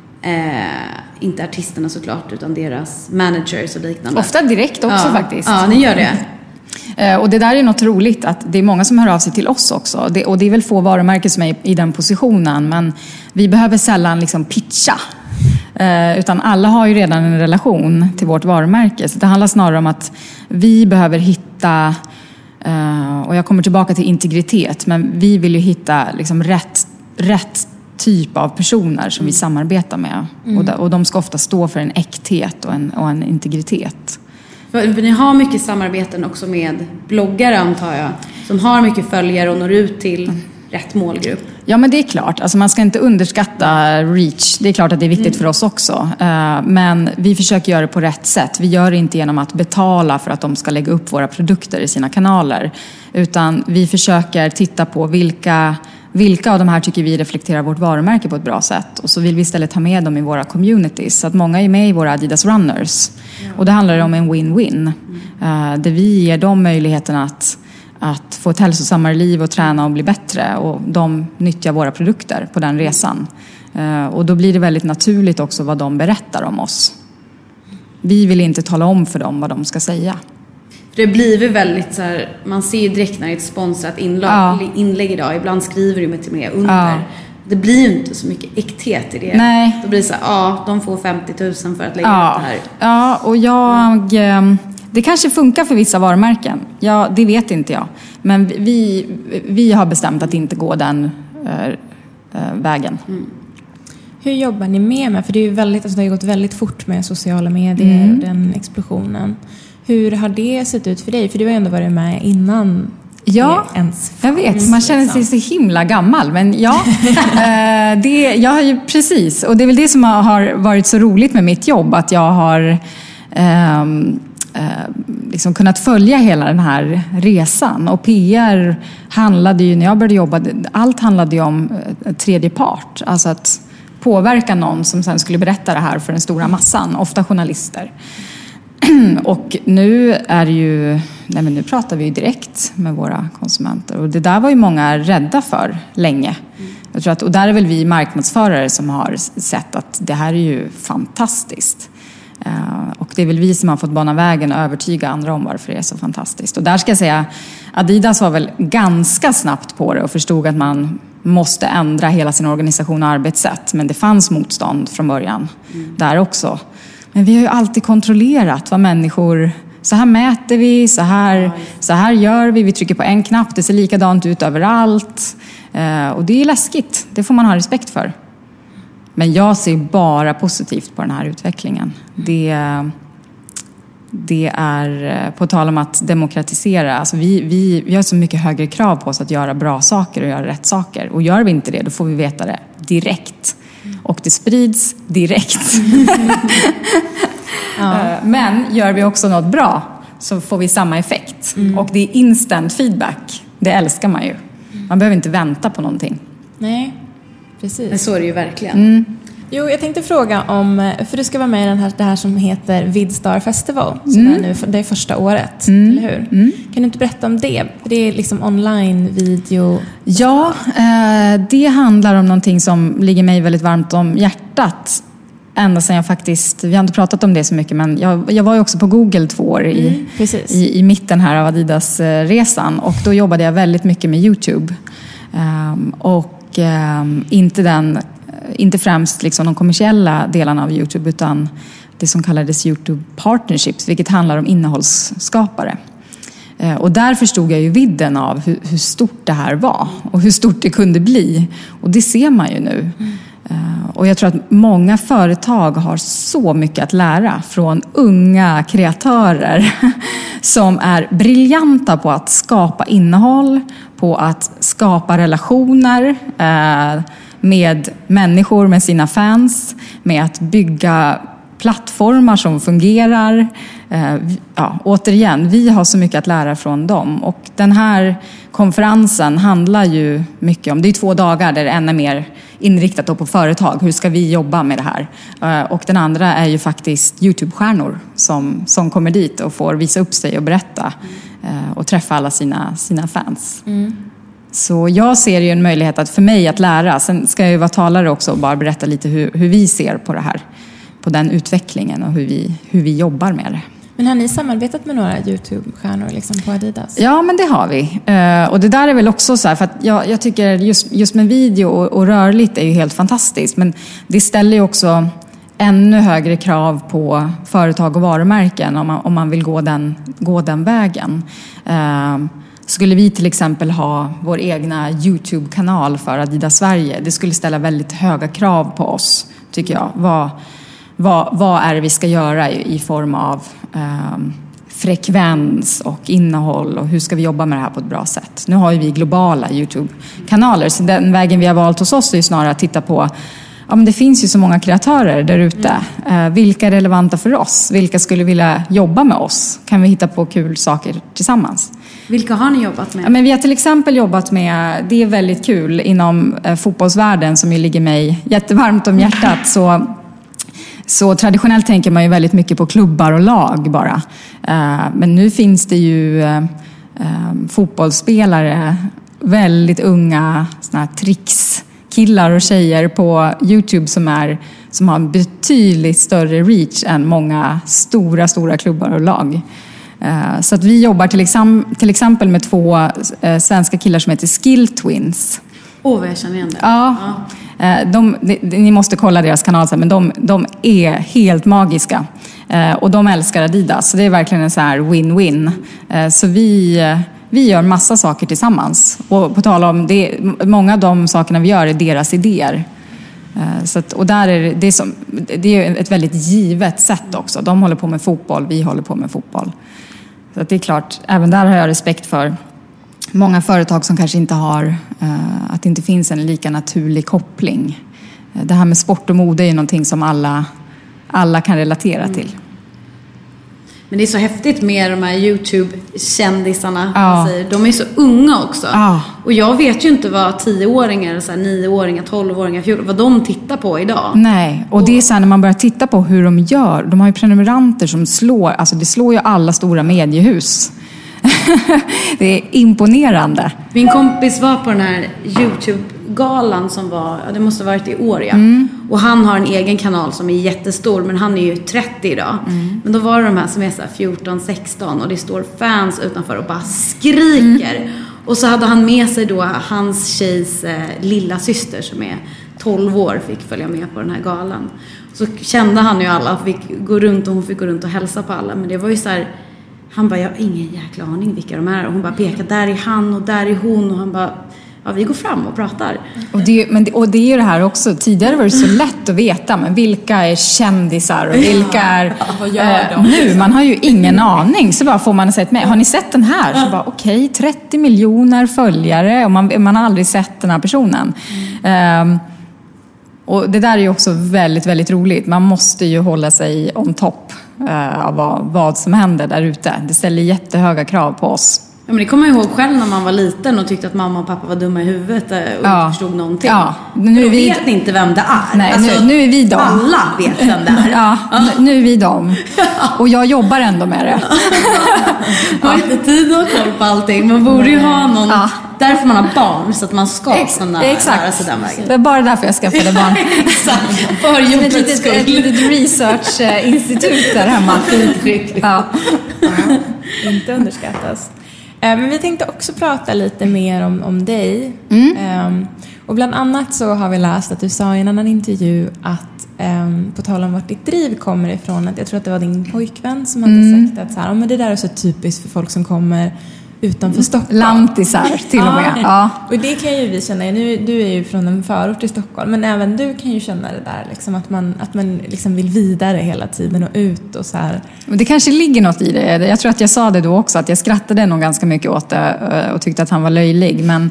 inte artisterna såklart, utan deras managers och liknande? Ofta direkt också faktiskt. Ja, ni gör det. Och det där är något roligt att det är många som hör av sig till oss också. Och det är väl få varumärken som är i den positionen, men vi behöver sällan liksom pitcha. Utan alla har ju redan en relation till vårt varumärke. Så det handlar snarare om att vi behöver hitta, och jag kommer tillbaka till integritet, men vi vill ju hitta liksom rätt typ av personer som vi samarbetar med. Och de ska ofta stå för en äkthet och en integritet. För ni har mycket samarbeten också med bloggare, antar jag, som har mycket följare och når ut till rätt målgrupp. Ja, men det är klart. Alltså man ska inte underskatta reach. Det är klart att det är viktigt för oss också. Men vi försöker göra det på rätt sätt. Vi gör det inte genom att betala för att de ska lägga upp våra produkter i sina kanaler. Utan vi försöker titta på vilka av de här tycker vi reflekterar vårt varumärke på ett bra sätt. Och så vill vi istället ta med dem i våra communities. Så att många är med i våra Adidas Runners. Och det handlar om en win-win. Där vi ger dem möjligheten att få ett hälsosammare liv och träna och bli bättre. Och de nyttjar våra produkter på den resan. Och då blir det väldigt naturligt också vad de berättar om oss. Vi vill inte tala om för dem vad de ska säga. Det blir väldigt så här, man ser ju direkt när det är ett sponsrat inlägg idag. Ibland skriver du med under. Ja. Det blir ju inte så mycket äkthet i det. Nej. Då blir det så här, de får 50 000 för att lägga ut det här. Ja, och det kanske funkar för vissa varumärken. Ja, det vet inte jag. Men vi har bestämt att inte gå den vägen. Hur jobbar ni med? För det är ju det har gått väldigt fort med sociala medier och den explosionen. Hur har det sett ut för dig? För du har ju ändå varit med innan. Ja, jag vet. Man känner sig så himla gammal. Men ja, jag har ju precis. Och det är väl det som har varit så roligt med mitt jobb. Att jag har liksom kunnat följa hela den här resan. Och PR handlade ju, när jag började jobba, allt handlade ju om tredje part. Alltså att påverka någon som sen skulle berätta det här för den stora massan. Ofta journalister. Och nu är nu pratar vi ju direkt med våra konsumenter. Och det där var ju många rädda för länge. Jag tror och där är väl vi marknadsförare som har sett att det här är ju fantastiskt. Och det är väl vi som har fått bana vägen och övertyga andra om varför det är så fantastiskt. Och där ska jag säga, Adidas var väl ganska snabbt på det och förstod att man måste ändra hela sin organisation och arbetssätt. Men det fanns motstånd från början där också. Men vi har ju alltid kontrollerat vad människor... Så här mäter vi, så här gör vi. Vi trycker på en knapp, det ser likadant ut överallt. Och det är läskigt, det får man ha respekt för. Men jag ser bara positivt på den här utvecklingen. Det är på tal om att demokratisera. Alltså vi har så mycket högre krav på oss att göra bra saker och göra rätt saker. Och gör vi inte det, då får vi veta det direkt. Och det sprids direkt. Men gör vi också något bra så får vi samma effekt. Och det är instant feedback. Det älskar man ju. Man behöver inte vänta på någonting. Nej, precis. Men så är det ju verkligen. Jo, jag tänkte fråga om, för du ska vara med i det här som heter Vidstar Festival, som är nu, det är första året, eller hur? Kan du inte berätta om det? Det är liksom online-video. Ja, det handlar om någonting som ligger mig väldigt varmt om hjärtat. Ända sedan jag faktiskt, vi har inte pratat om det så mycket, men jag var ju också på Google 2 år i mitten här av Adidas-resan. Och då jobbade jag väldigt mycket med YouTube. Inte främst liksom de kommersiella delarna av YouTube, utan det som kallades YouTube Partnerships, vilket handlar om innehållsskapare. Och där förstod jag ju vidden av hur stort det här var och hur stort det kunde bli. Och det ser man ju nu. Och jag tror att många företag har så mycket att lära från unga kreatörer som är briljanta på att skapa innehåll, på att skapa relationer med människor, med sina fans, med att bygga plattformar som fungerar. Återigen, vi har så mycket att lära från dem. Och den här konferensen handlar ju mycket om, det är 2 dagar där en är mer inriktat på företag. Hur ska vi jobba med det här? Och den andra är ju faktiskt YouTube-stjärnor som kommer dit och får visa upp sig och berätta och träffa alla sina fans. Så jag ser ju en möjlighet för mig att lära. Sen ska jag ju vara talare också och bara berätta lite hur vi ser på det här. På den utvecklingen och hur vi jobbar med det. Men har ni samarbetat med några YouTube-stjärnor liksom på Adidas? Ja, men det har vi. Och det där är väl också så här, för att jag tycker just med video och rörligt är ju helt fantastiskt. Men det ställer ju också ännu högre krav på företag och varumärken om man vill gå den vägen. Skulle vi till exempel ha vår egna YouTube-kanal för Adidas Sverige, det skulle ställa väldigt höga krav på oss, tycker jag. Vad är det vi ska göra i form av frekvens och innehåll, och hur ska vi jobba med det här på ett bra sätt? Nu har ju vi globala YouTube-kanaler, så den vägen vi har valt hos oss är ju snarare att titta på, men det finns ju så många kreatörer där ute. Vilka är relevanta för oss? Vilka skulle vilja jobba med oss? Kan vi hitta på kul saker tillsammans? Vilka har ni jobbat med? Ja, men vi har till exempel jobbat med, det är väldigt kul, inom fotbollsvärlden som ju ligger mig jättevarmt om hjärtat, så traditionellt tänker man ju väldigt mycket på klubbar och lag bara. Men nu finns det ju fotbollsspelare, väldigt unga såna här killar och tjejer på YouTube som har en betydligt större reach än många stora klubbar och lag. Så att vi jobbar till exempel med 2 svenska killar som heter Skill Twins. Vad jag känner igen det. Ja. Ni måste kolla deras kanal sen, men de är helt magiska. Och de älskar Adidas, så det är verkligen en så här win-win. Så vi gör massa saker tillsammans. Och på tal om det, många av de sakerna vi gör är deras idéer. Och där är det är ett väldigt givet sätt också. De håller på med fotboll, vi håller på med fotboll. Så att det är klart, även där har jag respekt för många företag som kanske inte har, att det inte finns en lika naturlig koppling. Det här med sport och mode är ju någonting som alla kan relatera till. Men det är så häftigt med de här YouTube-kändisarna. Ja. De är så unga också. Ja. Och jag vet ju inte vad 10-åringar, 9-åringar, 12-åringar, 14, vad de tittar på idag. Nej, och det är så här när man börjar titta på hur de gör. De har ju prenumeranter som det slår ju alla stora mediehus. Det är imponerande. Min kompis var på den här YouTube galan som var, det måste ha varit i år, ja. Och han har en egen kanal som är jättestor, men han är ju 30 idag. Men då var det de här som är så här 14-16 och det står fans utanför och bara skriker. Och så hade han med sig då hans tjejs lilla syster som är 12 år, fick följa med på den här galan. Så kände han ju alla, fick gå runt och hon fick gå runt och hälsa på alla. Men det var ju så här, han bara, jag har ingen jäkla aning vilka de är. Och hon bara pekar, där är han och där är hon. Och han bara, ja, vi går fram och pratar. Och det är ju det här också. Tidigare var det så lätt att veta, men vilka är kändisar och vilka är... Vad gör de? Nu, man har ju ingen aning. Så bara får man sett med. Har ni sett den här? Så bara, okej, 30 miljoner följare och man har aldrig sett den här personen. Och det där är ju också väldigt, väldigt roligt. Man måste ju hålla sig on top av vad som händer där ute. Det ställer jättehöga krav på oss. Ja, men det kommer jag ihåg själv när man var liten och tyckte att mamma och pappa var dumma i huvudet och inte förstod någonting. Ja, nu vet ni inte vem det är. Nej, alltså, nu är vi dem. Alla vet vem det är. Ja, nu är vi dem. Och jag jobbar ändå med det. Man har inte tid att ha koll på allting. Man borde ju ha någon... Ja. Därför man har barn, så att man ska kunna lära sig den vägen. Det är bara därför jag skaffade barn. Exakt. För jobbets skull. Ett litet research-institut där hemma. Ja. Inte underskattas. Men vi tänkte också prata lite mer om dig. Och bland annat så har vi läst att du sa i en annan intervju att på tal om vart ditt driv kommer ifrån, att jag tror att det var din pojkvän som hade sagt att så här, men det där är så typiskt för folk som kommer utanför Stockholm. Lantisar till och med. Ja. Och det kan ju vi känna. Du är ju från en förort i Stockholm, men även du kan ju känna det där liksom, att man liksom vill vidare hela tiden och ut och så här. Det kanske ligger något i det. Jag tror att jag sa det då också, att jag skrattade nog ganska mycket åt det och tyckte att han var löjlig, men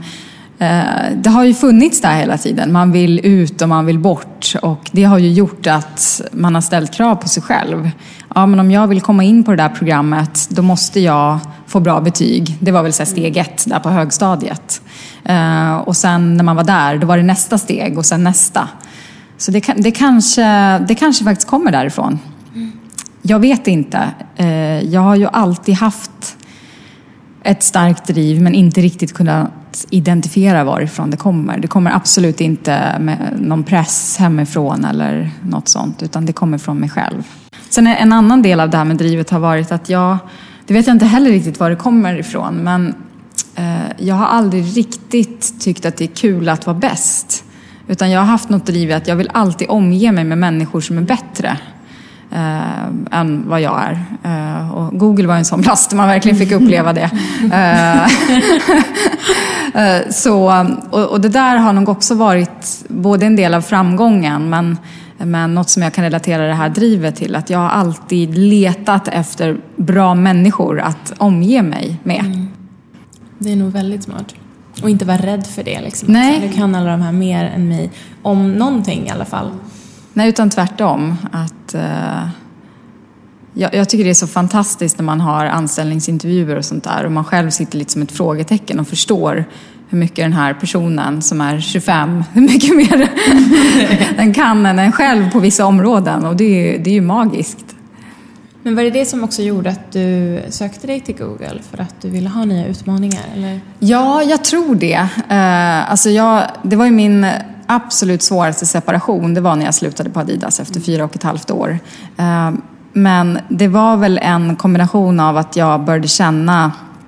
det har ju funnits där hela tiden. Man vill ut och man vill bort, och det har ju gjort att man har ställt krav på sig själv. Ja, men om jag vill komma in på det där programmet, då måste jag få bra betyg. Det var väl så steg 1 där på högstadiet. Och sen när man var där, då var det nästa steg och sen nästa. Så det kanske faktiskt kommer därifrån. Jag vet inte. Jag har ju alltid haft ett starkt driv, men inte riktigt kunnat identifiera varifrån det kommer. Det kommer absolut inte med någon press hemifrån eller något sånt, utan det kommer från mig själv. Sen en annan del av det här med drivet har varit att det vet jag inte heller riktigt var det kommer ifrån, men jag har aldrig riktigt tyckt att det är kul att vara bäst. Utan jag har haft något driv att jag vill alltid omge mig med människor som är bättre än vad jag är. Och Google var en sån plats där man verkligen fick uppleva det. Och det där har nog också varit både en del av framgången, men något som jag kan relatera det här drivet till, att jag har alltid letat efter bra människor att omge mig med. Det är nog väldigt smart. Och inte vara rädd för det liksom. Nej. Du kan alla de här mer än mig. Om någonting i alla fall. Nej, utan tvärtom. Att, jag tycker det är så fantastiskt när man har anställningsintervjuer och sånt där. Och man själv sitter lite som ett frågetecken och förstår hur mycket den här personen som är 25, hur mycket mer den kan än en själv på vissa områden. Och det är ju magiskt. Men var det som också gjorde att du sökte dig till Google? För att du ville ha nya utmaningar? Eller? Ja, jag tror det. Det var ju min absolut svåraste separation. Det var när jag slutade på Adidas efter 4,5 år. Men det var väl en kombination av att jag började känna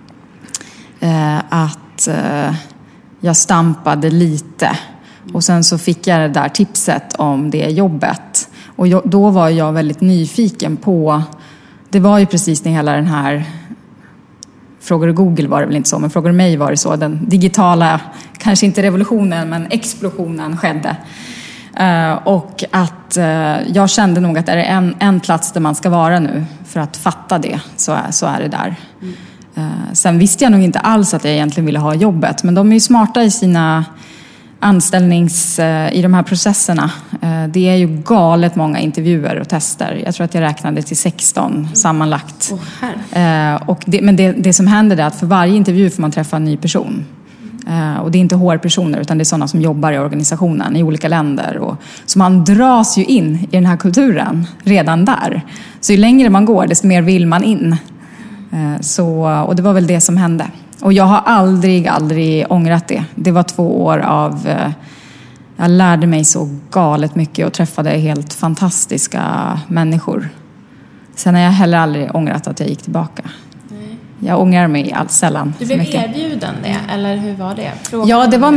att jag stampade lite. Och sen så fick jag det där tipset om det jobbet. Och då var jag väldigt nyfiken på... Det var ju precis när hela den här... Frågar du Google var det väl inte så, men frågar du mig var det så. Den digitala, kanske inte revolutionen, men explosionen skedde. Och att jag kände nog att det är en plats där man ska vara nu för att fatta det, så är det där. Sen visste jag nog inte alls att jag egentligen ville ha jobbet, men de är ju smarta i sina i de här processerna. Det är ju galet många intervjuer och tester. Jag tror att jag räknade till 16 sammanlagt. Men det som händer är att för varje intervju får man träffa en ny person. Och det är inte HR-personer, utan det är sådana som jobbar i organisationen i olika länder. Så man dras ju in i den här kulturen redan där. Så ju längre man går, desto mer vill man in. Och det var väl det som hände. Och jag har aldrig ångrat det. Det var 2 år av... Jag lärde mig så galet mycket och träffade helt fantastiska människor. Sen har jag heller aldrig ångrat att jag gick tillbaka. Nej. Jag ångrar mig allt sällan. Du blev erbjuden det, eller hur var det? Ja, det var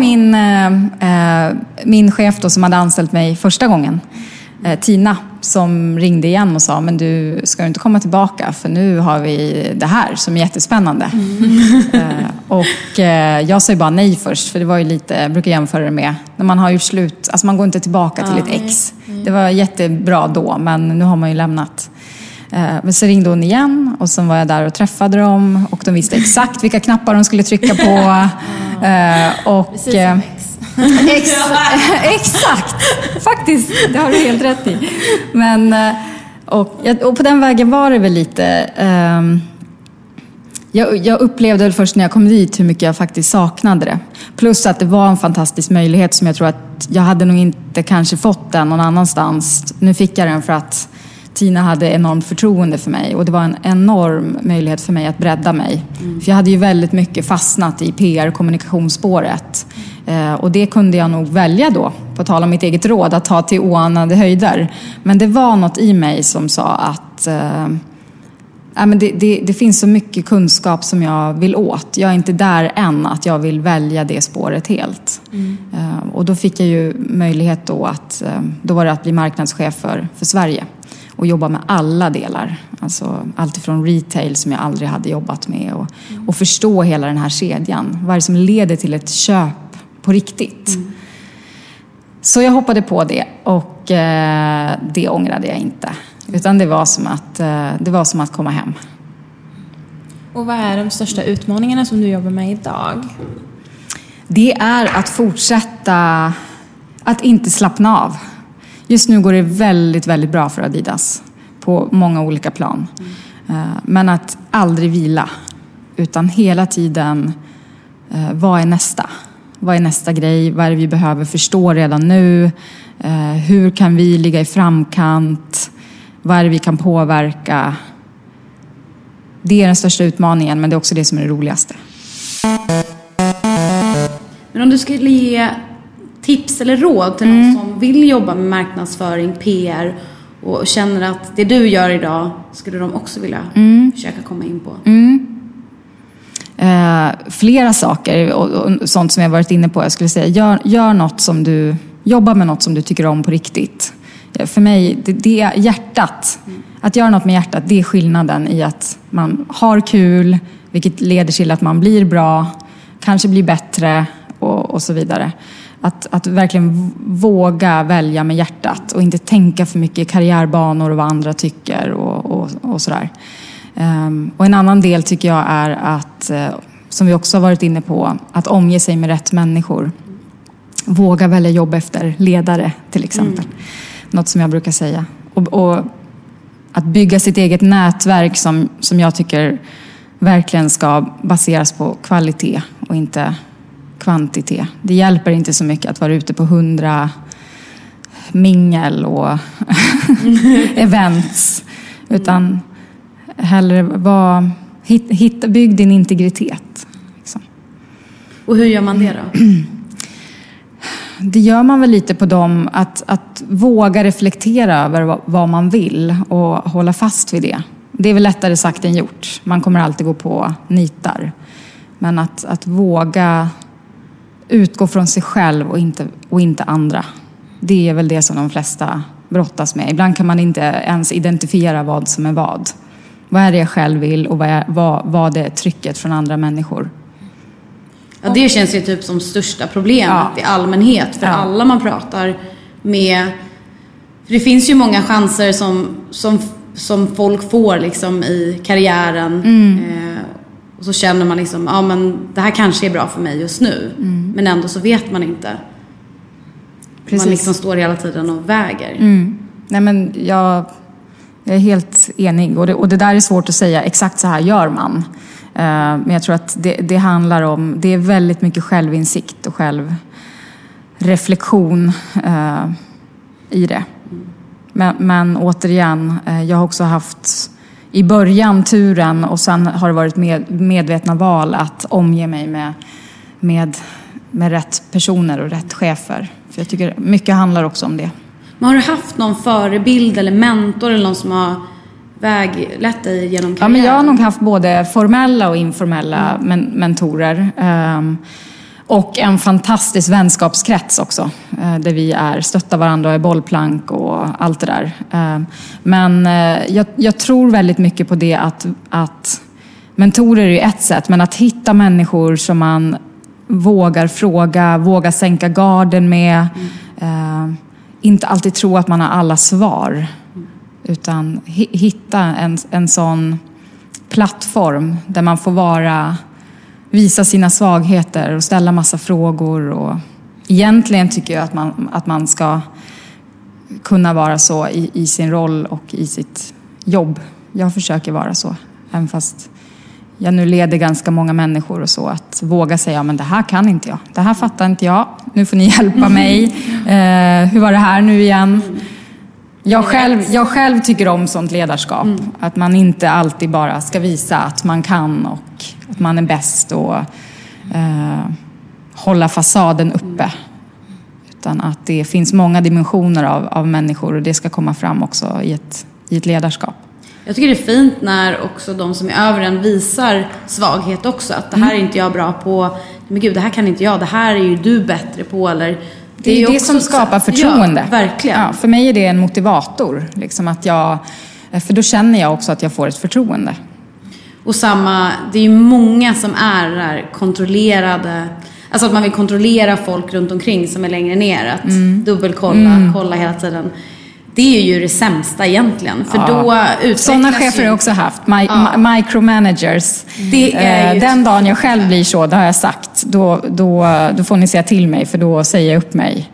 min chef då som hade anställt mig första gången. Tina, som ringde igen och sa, men du ska inte komma tillbaka för nu har vi det här som är jättespännande. Och jag sa ju bara nej först, för det var ju lite, jag brukar jämföra det med när man har gjort slut, alltså man går inte tillbaka till ett ex. Det var jättebra då, men nu har man ju lämnat. Men så ringde hon igen och så var jag där och träffade dem och de visste exakt vilka knappar de skulle trycka på. Och precis som ex. Exakt, faktiskt, det har du helt rätt i. Men, och på den vägen var det väl lite... Jag upplevde väl först när jag kom dit hur mycket jag faktiskt saknade det. Plus att det var en fantastisk möjlighet som jag tror att jag hade nog inte kanske fått den någon annanstans. Nu fick jag den för att Tina hade enormt förtroende för mig. Och det var en enorm möjlighet för mig att bredda mig. För jag hade ju väldigt mycket fastnat i PR-kommunikationsspåret. Och det kunde jag nog välja då, på tal om mitt eget råd, att ta till oanade höjder. Men det var något i mig som sa att men det finns så mycket kunskap som jag vill åt. Jag är inte där än att jag vill välja det spåret helt. Och då fick jag ju möjlighet då att, då var det att bli marknadschef för Sverige. Och jobba med alla delar. Alltså allt ifrån retail som jag aldrig hade jobbat med. Och förstå hela den här kedjan. Vad är det som leder till ett köp på riktigt? Så jag hoppade på det. Och det ångrade jag inte. Utan det var som att komma hem. Och vad är de största utmaningarna som du jobbar med idag? Det är att fortsätta att inte slappna av. Just nu går det väldigt, väldigt bra för Adidas på många olika plan. Men att aldrig vila, utan hela tiden vad är nästa? Vad är nästa grej? Vad är det vi behöver förstå redan nu? Hur kan vi ligga i framkant? Vad är det vi kan påverka? Det är den största utmaningen, men det är också det som är det roligaste. Men om du skulle ge tips eller råd till någon som vill jobba med marknadsföring, PR och känner att det du gör idag skulle de också vilja försöka komma in på? Flera saker och sånt som jag varit inne på. Jag skulle säga, gör något som du jobbar med, något som du tycker om på riktigt. För mig, det är hjärtat. Att göra något med hjärtat, det är skillnaden i att man har kul, vilket leder till att man blir bra, kanske blir bättre och så vidare. Att verkligen våga välja med hjärtat och inte tänka för mycket karriärbanor och vad andra tycker och sådär. Och en annan del tycker jag är att, som vi också har varit inne på, att omge sig med rätt människor. Våga välja jobb efter ledare till exempel. Något som jag brukar säga. Och att bygga sitt eget nätverk som jag tycker verkligen ska baseras på kvalitet och inte kvantitet. Det hjälper inte så mycket att vara ute på 100 mingel och events. Utan hellre bygg din integritet. Liksom. Och hur gör man det då? Det gör man väl lite på dem att våga reflektera över vad man vill och hålla fast vid det. Det är väl lättare sagt än gjort. Man kommer alltid gå på nitar. Men att våga utgå från sig själv och inte andra. Det är väl det som de flesta brottas med. Ibland kan man inte ens identifiera vad som är vad. Vad är det jag själv vill och vad är trycket från andra människor? Ja, det känns ju typ som största problemet i allmänhet för alla man pratar med. För det finns ju många chanser som folk får liksom i karriären. Och så känner man liksom, men det här kanske är bra för mig just nu. Men ändå så vet man inte. Precis. Man liksom står hela tiden och väger. Nej, men jag är helt enig. Och det där är svårt att säga, exakt så här gör man. Men jag tror att det handlar om, det är väldigt mycket självinsikt och självreflektion i det. Men återigen, jag har också haft i början turen och sen har det varit medvetna val att omge mig med rätt personer och rätt chefer. För jag tycker mycket handlar också om det. Men har du haft någon förebild eller mentor eller någon som har väglett dig genom karriären? Ja, men jag har nog haft både formella och informella mentorer. Och en fantastisk vänskapskrets också. Där vi stöttar varandra och är bollplank och allt det där. Men jag tror väldigt mycket på det att mentorer är ju ett sätt. Men att hitta människor som man vågar fråga, vågar sänka garden med. Inte alltid tro att man har alla svar. Utan hitta en sån plattform där man får visa sina svagheter och ställa massa frågor. Och egentligen tycker jag att man ska kunna vara så i sin roll och i sitt jobb. Jag försöker vara så, även fast jag nu leder ganska många människor och så, att våga säga, men det här kan inte jag, det här fattar inte jag, nu får ni hjälpa mig. Hur var det här nu igen? Jag själv tycker om sånt ledarskap. Att man inte alltid bara ska visa att man kan och att man är bäst och hålla fasaden uppe. Utan att det finns många dimensioner av människor och det ska komma fram också i ett ledarskap. Jag tycker det är fint när också de som är över en visar svaghet också. Att det här är inte jag bra på. Men gud, det här kan inte jag. Det här är ju du bättre på. Eller... Det är det som skapar förtroende. Ja, verkligen. Ja, för mig är det en motivator. Liksom att för då känner jag också att jag får ett förtroende. Och det är ju många som är kontrollerade. Alltså att man vill kontrollera folk runt omkring som är längre ner. Att dubbelkolla, kolla hela tiden. Det är ju det sämsta egentligen. För då utvecklas sådana chefer har jag också haft. Micromanagers. Den dagen jag själv blir så, det har jag sagt. Då får ni säga till mig, för då säger jag upp mig.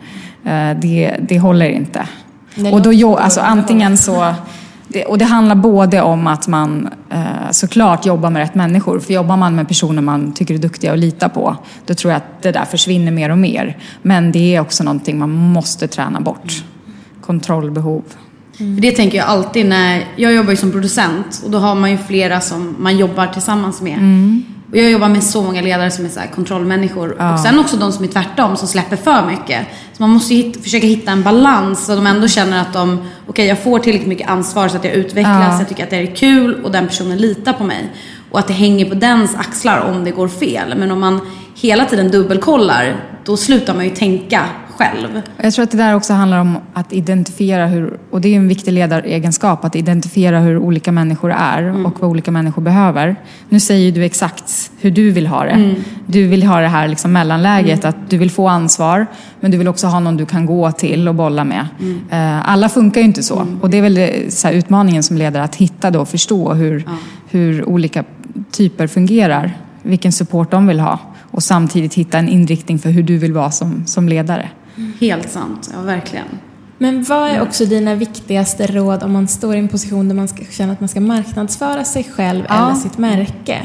Det håller inte. Och då, alltså, antingen så... Och det handlar både om att man såklart jobbar med rätt människor. För jobbar man med personer man tycker är duktiga och lita på, då tror jag att det där försvinner mer och mer. Men det är också någonting man måste träna bort. Kontrollbehov. För det tänker jag alltid när jag jobbar ju som producent. Och då har man ju flera som man jobbar tillsammans med. Och jag jobbar med så många ledare som är så här kontrollmänniskor. Och sen också de som är tvärtom, som släpper för mycket. Så man måste ju försöka hitta en balans så de ändå känner att jag får tillräckligt mycket ansvar så att jag utvecklas. Jag tycker att det är kul och den personen litar på mig. Och att det hänger på dens axlar om det går fel. Men om man hela tiden dubbelkollar, då slutar man ju tänka själv. Jag tror att det där också handlar om att identifiera och det är en viktig ledaregenskap, att identifiera hur olika människor är och vad olika människor behöver. Nu säger du exakt hur du vill ha det. Du vill ha det här liksom mellanläget, att du vill få ansvar, men du vill också ha någon du kan gå till och bolla med. Alla funkar ju inte så. Och det är väl så här utmaningen som ledare, att hitta då och förstå hur olika typer fungerar, vilken support de vill ha, och samtidigt hitta en inriktning för hur du vill vara som ledare. Helt sant, ja verkligen. Men vad är också dina viktigaste råd om man står i en position där man ska känna att man ska marknadsföra sig själv eller sitt märke?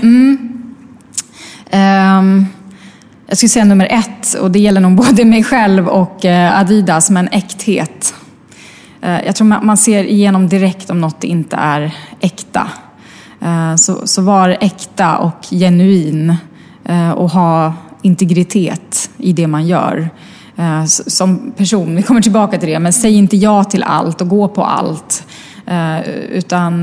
Jag skulle säga nummer 1, och det gäller nog både mig själv och Adidas, men äkthet. Jag tror man ser igenom direkt om något inte är äkta. Så var äkta och genuin och ha integritet i det man gör. Som person, vi kommer tillbaka till det, men säg inte ja till allt och gå på allt, utan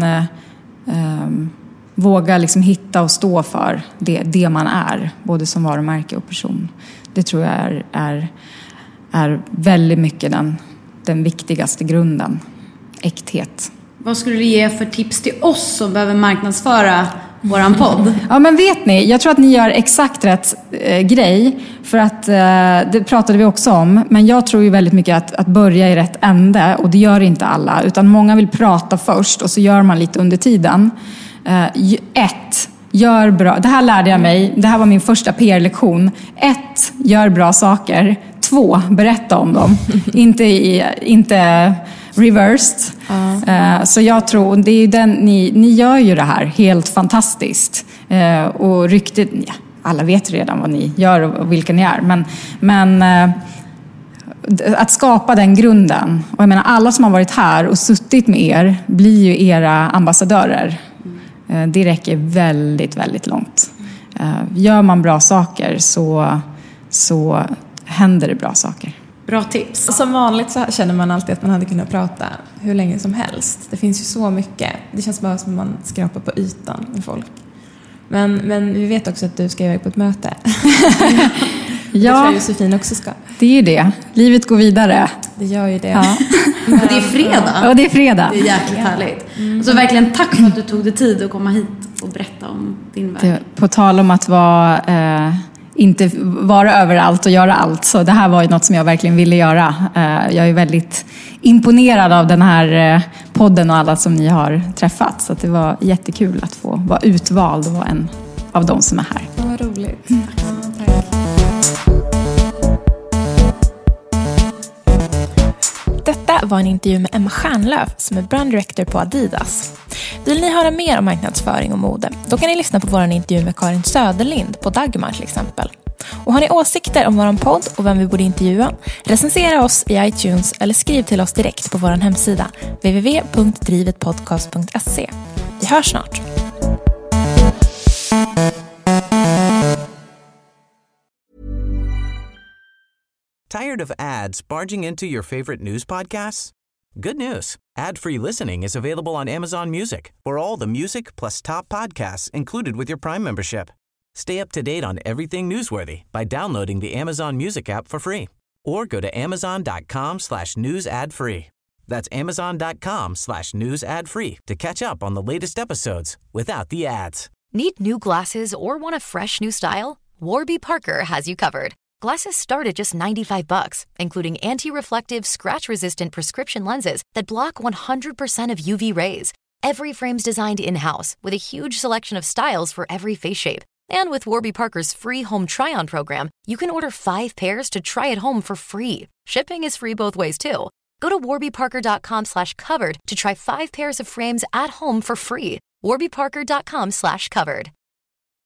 våga liksom hitta och stå för det man är, både som varumärke och person. Det tror jag är väldigt mycket den viktigaste grunden. Äkthet. Vad skulle du ge för tips till oss som behöver marknadsföra våran podd? Ja, men vet ni, jag tror att ni gör exakt rätt grej. För att det pratade vi också om. Men jag tror ju väldigt mycket att börja i rätt ände. Och det gör inte alla. Utan många vill prata först och så gör man lite under tiden. 1. Gör bra. Det här lärde jag mig. Det här var min första PR-lektion. 1. Gör bra saker. 2. Berätta om dem. Inte reversed. Så jag tror, det är ju ni gör ju det här helt fantastiskt. Och ryktet, alla vet redan vad ni gör och vilka ni är. Men att skapa den grunden. Och jag menar, alla som har varit här och suttit med er blir ju era ambassadörer. Det räcker väldigt, väldigt långt. Gör man bra saker så händer det bra saker. Bra tips. Som vanligt så känner man alltid att man hade kunnat prata hur länge som helst. Det finns ju så mycket. Det känns bara som att man skrapar på ytan med folk. Men vi vet också att du ska iväg på ett möte. Det tror jag Josefin också ska. Det är ju det. Livet går vidare. Det gör ju det. Ja. Och det är fredag. Ja, det är fredag. Det är jäkligt härligt. Så verkligen tack för att du tog dig tid att komma hit och berätta om din väg. På tal om att inte vara överallt och göra allt. Så det här var ju något som jag verkligen ville göra. Jag är väldigt imponerad av den här podden och alla som ni har träffat. Så att det var jättekul att få vara utvald och vara en av de som är här. Vad roligt. Tack. Detta var en intervju med Emma Stjärnlöf som är brand director på Adidas. Vill ni höra mer om marknadsföring och mode? Då kan ni lyssna på vår intervju med Karin Söderlind på Dagmar till exempel. Och har ni åsikter om vår podd och vem vi borde intervjua? Recensera oss i iTunes eller skriv till oss direkt på vår hemsida www.drivetpodcast.se. Vi hörs snart! Tired of ads barging into your favorite news podcasts? Good news. Ad-free listening is available on Amazon Music for all the music plus top podcasts included with your Prime membership. Stay up to date on everything newsworthy by downloading the Amazon Music app for free or go to amazon.com/news ad free. That's amazon.com/news ad free to catch up on the latest episodes without the ads. Need new glasses or want a fresh new style? Warby Parker has you covered. Glasses start at just $95, including anti-reflective, scratch-resistant prescription lenses that block 100% of UV rays. Every frame's designed in-house with a huge selection of styles for every face shape. And with Warby Parker's free home try-on program, you can order 5 pairs to try at home for free. Shipping is free both ways, too. Go to warbyparker.com/covered to try 5 pairs of frames at home for free. warbyparker.com/covered.